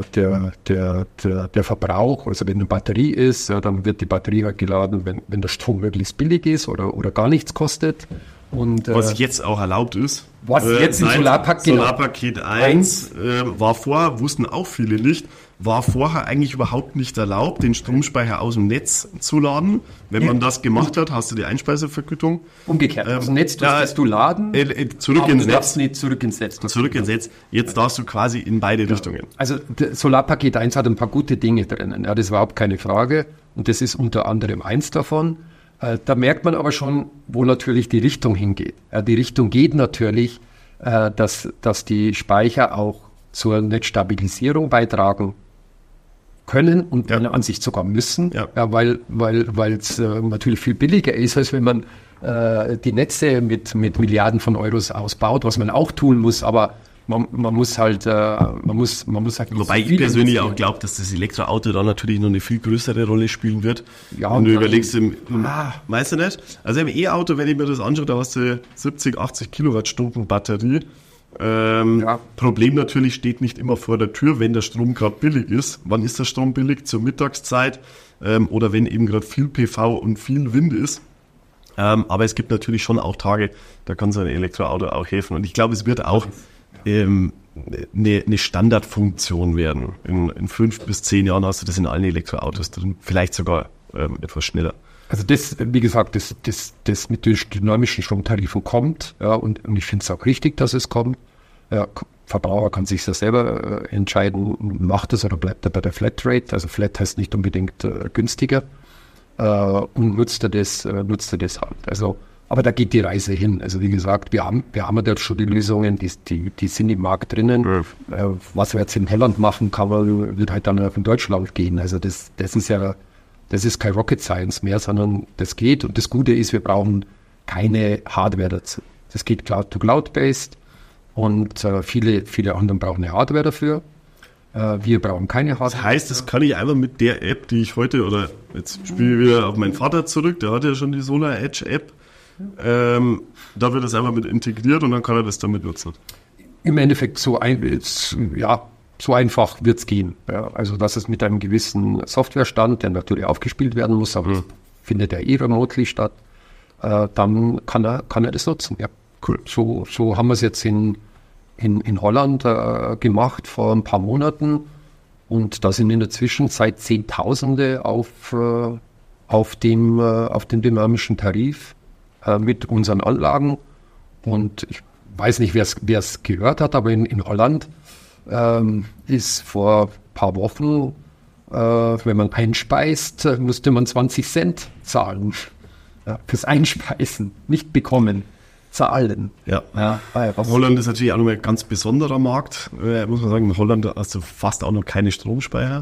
Verbrauch, also wenn eine Batterie ist, dann wird die Batterie halt geladen, wenn der Strom möglichst billig ist oder gar nichts kostet. Und, was jetzt auch erlaubt ist. Was jetzt im Solarpaket 1 war vorher, wussten auch viele nicht, war vorher eigentlich überhaupt nicht erlaubt, den Stromspeicher aus dem Netz zu laden. Wenn man das gemacht hat, hast du die Einspeisevergütung. Umgekehrt, aus dem Netz darfst du laden, zurück ins Netz. Nicht zurück ins Netz. Zurück ins Netz. Jetzt darfst du quasi in beide Richtungen. Also Solarpaket 1 hat ein paar gute Dinge drinnen. Ja, das ist überhaupt keine Frage. Und das ist unter anderem eins davon. Da merkt man aber schon, wo natürlich die Richtung hingeht. Die Richtung geht natürlich, dass die Speicher auch zur Netzstabilisierung beitragen können und an sich sogar müssen, weil es natürlich viel billiger ist, als wenn man die Netze mit Milliarden von Euros ausbaut, was man auch tun muss, aber man muss halt Wobei ich persönlich auch glaube, dass das Elektroauto da natürlich noch eine viel größere Rolle spielen wird. Ja, wenn du überlegst, weißt du nicht? Also im E-Auto, wenn ich mir das anschaue, da hast du 70, 80 Kilowattstunden Batterie. Problem natürlich steht nicht immer vor der Tür, wenn der Strom gerade billig ist. Wann ist der Strom billig? Zur Mittagszeit oder wenn eben gerade viel PV und viel Wind ist. Aber es gibt natürlich schon auch Tage, da kann so ein Elektroauto auch helfen. Und ich glaube, es wird auch eine Standardfunktion werden. In 5 bis 10 Jahren hast du das in allen Elektroautos drin, vielleicht sogar etwas schneller. Also das, wie gesagt, das mit den dynamischen Stromtarifen kommt, und ich finde es auch richtig, dass es kommt. Ja, Verbraucher kann sich das selber entscheiden, macht es oder bleibt er bei der Flatrate. Also Flat heißt nicht unbedingt günstiger und nutzt er das halt. Also aber da geht die Reise hin. Also wie gesagt, wir haben ja schon die Lösungen, die sind im Markt drinnen. Ja. Was wir jetzt in Holland machen, wird halt dann auch in Deutschland gehen. Also das ist kein Rocket Science mehr, sondern das geht. Und das Gute ist, wir brauchen keine Hardware dazu. Das geht Cloud-to-Cloud-based und viele anderen brauchen eine Hardware dafür. Wir brauchen keine Hardware. Das heißt, das kann ich einfach mit der App, die ich heute, oder jetzt spiele ich wieder auf meinen Vater zurück, der hat ja schon die Solar Edge App. Da wird das einfach mit integriert und dann kann er das damit nutzen. Im Endeffekt so einfach wird es gehen. Ja, also dass es mit einem gewissen Softwarestand, der natürlich aufgespielt werden muss, aber findet ja remotely statt, dann kann er das nutzen. Ja, cool. So haben wir es jetzt in Holland gemacht vor ein paar Monaten und da sind in der Zwischenzeit Zehntausende auf dem dynamischen Tarif mit unseren Anlagen. Und ich weiß nicht, wer es gehört hat, aber in Holland ist vor ein paar Wochen, wenn man einspeist, musste man 20 Cent zahlen. Ja, fürs Einspeisen, nicht bekommen, zahlen. Ja. Holland ist natürlich auch noch ein ganz besonderer Markt. Muss man sagen, in Holland hast du fast auch noch keine Stromspeicher.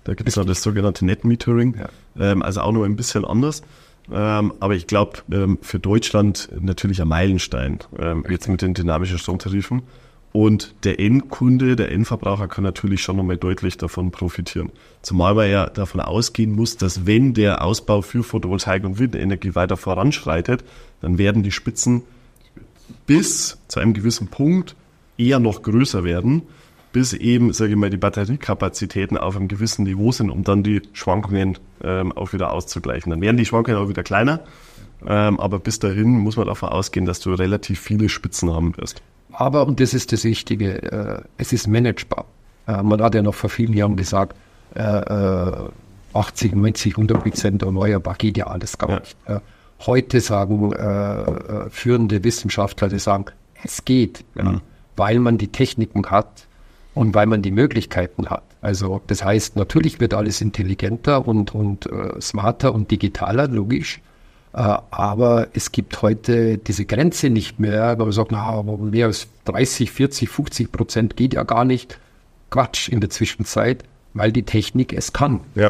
Da gibt es noch das sogenannte Net-Metering, also auch noch ein bisschen anders. Aber ich glaube, für Deutschland natürlich ein Meilenstein, jetzt mit den dynamischen Stromtarifen. Und der Endkunde, der Endverbraucher kann natürlich schon nochmal deutlich davon profitieren. Zumal man ja davon ausgehen muss, dass wenn der Ausbau für Photovoltaik und Windenergie weiter voranschreitet, dann werden die Spitzen bis zu einem gewissen Punkt eher noch größer werden, bis eben, sage ich mal, die Batteriekapazitäten auf einem gewissen Niveau sind, um dann die Schwankungen auch wieder auszugleichen. Dann werden die Schwankungen auch wieder kleiner, aber bis dahin muss man davon ausgehen, dass du relativ viele Spitzen haben wirst. Aber, und das ist das Wichtige, es ist managebar. Man hat ja noch vor vielen Jahren gesagt, 80, 90, 100% erneuerbar geht ja alles gar nicht. Heute sagen führende Wissenschaftler, die sagen, es geht, weil man die Techniken hat und weil man die Möglichkeiten hat. Also das heißt, natürlich wird alles intelligenter und smarter und digitaler, logisch. Aber es gibt heute diese Grenze nicht mehr, weil man sagt, mehr als 30, 40, 50% geht ja gar nicht. Quatsch in der Zwischenzeit, weil die Technik es kann. Ja.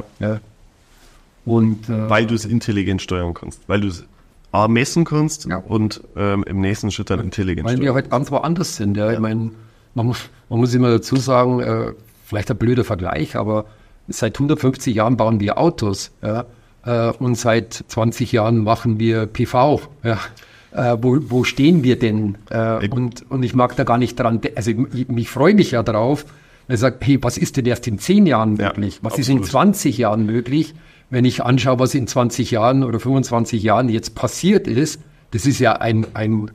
Und, weil du es intelligent steuern kannst, weil du es messen kannst und im nächsten Schritt dann intelligent steuern. Weil wir heute ganz woanders sind. Ja. Ich meine, man muss immer dazu sagen, vielleicht ein blöder Vergleich, aber seit 150 Jahren bauen wir Autos. Ja. Und seit 20 Jahren machen wir PV. Ja. Wo stehen wir denn? Und ich mag da gar nicht dran, also ich freue mich ja drauf, wenn ich sage, hey, was ist denn erst in 10 Jahren möglich? Was ist in 20 Jahren möglich? Wenn ich anschaue, was in 20 Jahren oder 25 Jahren jetzt passiert ist, das ist ja ein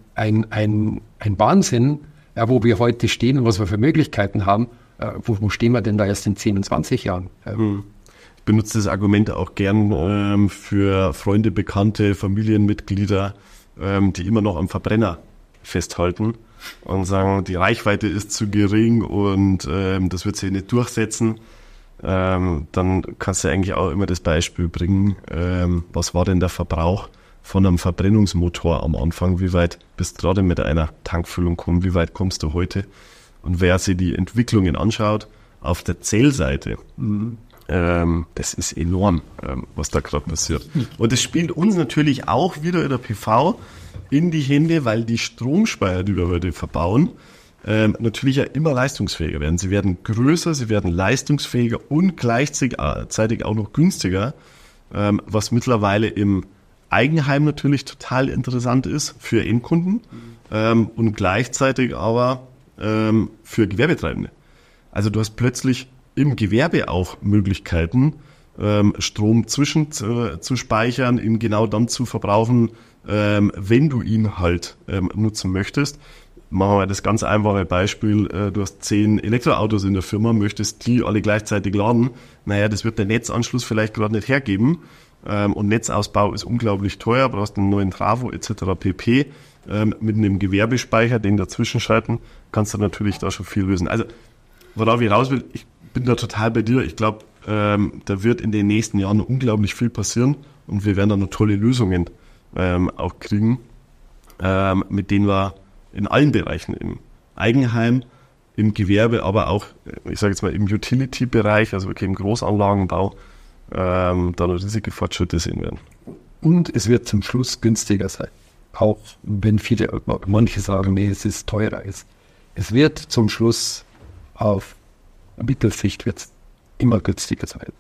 Wahnsinn, wo wir heute stehen und was wir für Möglichkeiten haben. Wo stehen wir denn da erst in 10 und 20 Jahren? Ich benutze das Argument auch gern für Freunde, Bekannte, Familienmitglieder, die immer noch am Verbrenner festhalten und sagen, die Reichweite ist zu gering und das wird sich nicht durchsetzen. Dann kannst du eigentlich auch immer das Beispiel bringen, was war denn der Verbrauch von einem Verbrennungsmotor am Anfang, wie weit bist du gerade mit einer Tankfüllung gekommen, wie weit kommst du heute? Und wer sich die Entwicklungen anschaut, auf der Zellseite, das ist enorm, was da gerade passiert. Und das spielt uns natürlich auch wieder in der PV in die Hände, weil die Stromspeicher, die wir heute verbauen, natürlich ja immer leistungsfähiger werden. Sie werden größer, sie werden leistungsfähiger und gleichzeitig auch noch günstiger, was mittlerweile im Eigenheim natürlich total interessant ist für Endkunden und gleichzeitig aber für Gewerbetreibende. Also du hast plötzlich im Gewerbe auch Möglichkeiten, Strom zu speichern, ihn genau dann zu verbrauchen, wenn du ihn halt nutzen möchtest. Machen wir mal das ganz einfache Beispiel, du hast 10 Elektroautos in der Firma, möchtest die alle gleichzeitig laden. Naja, das wird der Netzanschluss vielleicht gerade nicht hergeben. Und Netzausbau ist unglaublich teuer, brauchst einen neuen Trafo etc. pp. Mit einem Gewerbespeicher, den dazwischen schalten, kannst du natürlich da schon viel lösen. Also, worauf ich raus will, ich bin da total bei dir. Ich glaube, da wird in den nächsten Jahren unglaublich viel passieren und wir werden da noch tolle Lösungen auch kriegen, mit denen wir in allen Bereichen, im Eigenheim, im Gewerbe, aber auch, ich sage jetzt mal, im Utility-Bereich, also wirklich im Großanlagenbau, da noch riesige Fortschritte sehen werden. Und es wird zum Schluss günstiger sein. Auch wenn manche sagen, nee, es ist teurer. Es wird zum Schluss auf Mittelsicht wird's immer günstiger sein.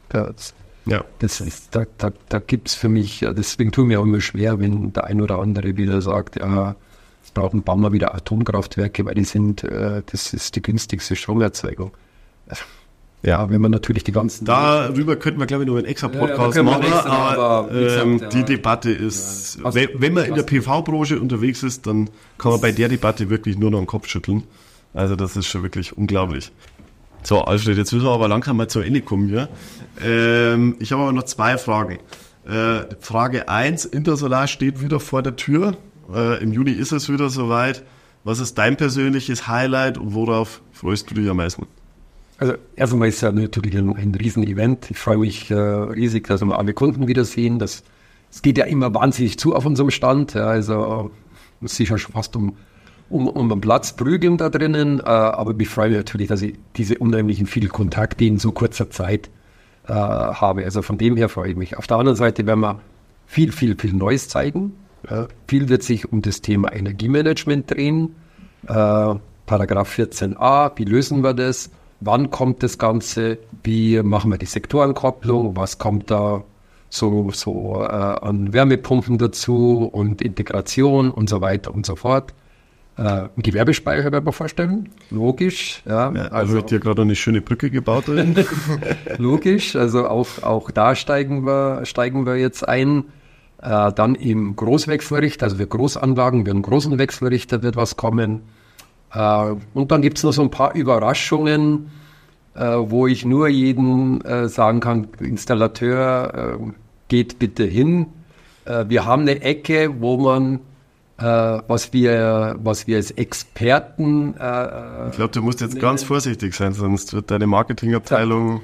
Da gibt es für mich, deswegen tue ich mir auch immer schwer, wenn der ein oder andere wieder sagt, ja, bauen wir wieder Atomkraftwerke, weil das ist die günstigste Stromerzeugung. Ja, wenn man natürlich die ganzen... Darüber könnten wir, glaube ich, noch einen extra Podcast machen, aber die Debatte ist... Wenn man in der PV-Branche unterwegs ist, dann kann man bei der Debatte wirklich nur noch den Kopf schütteln. Also das ist schon wirklich unglaublich. So, Alfred, jetzt müssen wir aber langsam mal zu Ende kommen hier. Ich habe aber noch 2 Fragen. Frage 1, Intersolar steht wieder vor der Tür. Im Juni ist es wieder soweit. Was ist dein persönliches Highlight und worauf freust du dich am meisten? Also erstmal ist ja natürlich ein Riesen-Event. Ich freue mich riesig, dass wir alle Kunden wiedersehen. Es geht ja immer wahnsinnig zu auf unserem Stand. Ja, also muss sich ja schon fast um den Platz prügeln da drinnen. Aber ich freue mich natürlich, dass ich diese unheimlichen vielen Kontakte in so kurzer Zeit habe. Also von dem her freue ich mich. Auf der anderen Seite werden wir viel Neues zeigen. Viel wird sich um das Thema Energiemanagement drehen. Paragraph 14a, wie lösen wir das? Wann kommt das Ganze? Wie machen wir die Sektorenkopplung? Was kommt da so an Wärmepumpen dazu und Integration und so weiter und so fort? Gewerbespeicher werden wir vorstellen, logisch. Ja, also wird hier gerade eine schöne Brücke gebaut. Logisch, also auch da steigen wir jetzt ein. Dann im Großwechselrichter, also für Großanlagen, für einen großen Wechselrichter wird was kommen. Und dann gibt es noch so ein paar Überraschungen, wo ich nur jedem sagen kann, Installateur, geht bitte hin. Wir haben eine Ecke, wo man was wir als Experten... ich glaube, du musst jetzt ganz vorsichtig sein, sonst wird deine Marketingabteilung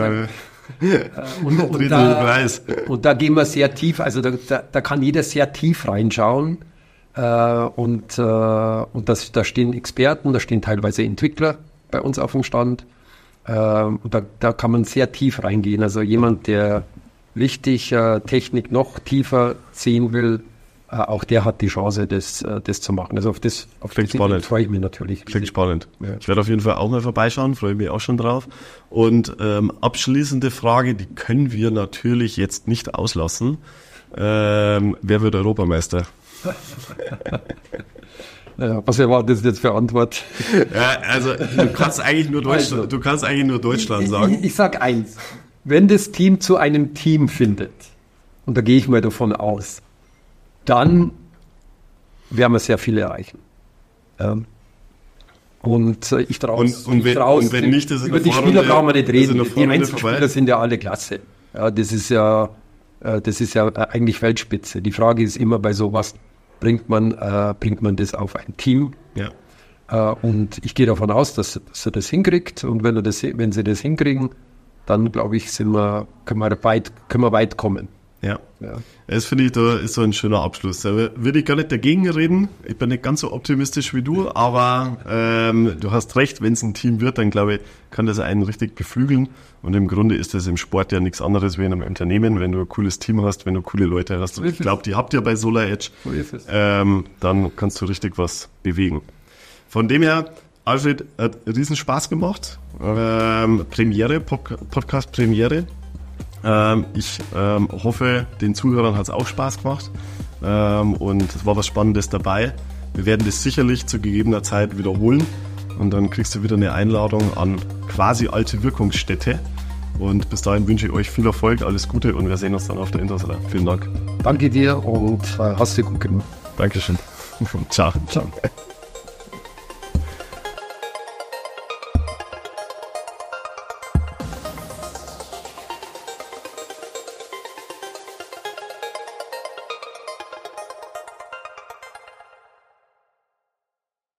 und da gehen wir sehr tief, also da kann jeder sehr tief reinschauen und da stehen Experten, da stehen teilweise Entwickler bei uns auf dem Stand und da kann man sehr tief reingehen, also jemand, der richtig Technik noch tiefer sehen will, auch der hat die Chance, das zu machen. Also auf das freue ich mich natürlich. Klingt spannend. Ja. Ich werde auf jeden Fall auch mal vorbeischauen, freue mich auch schon drauf. Und abschließende Frage, die können wir natürlich jetzt nicht auslassen. Wer wird Europameister? Ja, was erwartet das jetzt für Antwort? Ja, also du kannst eigentlich nur Deutschland sagen. Ich sag eins, wenn das Team zu einem Team findet, und da gehe ich mal davon aus, dann werden wir sehr viel erreichen. Und ich traue es. Und wenn nicht, das ist über die Spieler brauchen wir nicht reden. Die Einzelspieler sind ja alle klasse. Ja, das ist ja eigentlich Weltspitze. Die Frage ist immer bei sowas, bringt man das auf ein Team? Ja. Und ich gehe davon aus, dass er das hinkriegt. Und wenn sie das hinkriegen, dann glaube ich, können wir weit kommen. Ja. Das finde ich, da ist so ein schöner Abschluss. Da würde ich gar nicht dagegen reden. Ich bin nicht ganz so optimistisch wie du, aber du hast recht, wenn es ein Team wird, dann glaube ich, kann das einen richtig beflügeln. Und im Grunde ist das im Sport ja nichts anderes wie in einem Unternehmen. Wenn du ein cooles Team hast, wenn du coole Leute hast, und ich glaube, die habt ihr bei SolarEdge, dann kannst du richtig was bewegen. Von dem her, Alfred, hat riesen Spaß gemacht. Podcast-Premiere. Ich hoffe, den Zuhörern hat es auch Spaß gemacht und es war was Spannendes dabei. Wir werden das sicherlich zu gegebener Zeit wiederholen und dann kriegst du wieder eine Einladung an quasi alte Wirkungsstätte. Und bis dahin wünsche ich euch viel Erfolg, alles Gute und wir sehen uns dann auf der Intersolar. Vielen Dank. Danke dir und hast du gut gemacht. Dankeschön. Ciao. Ciao.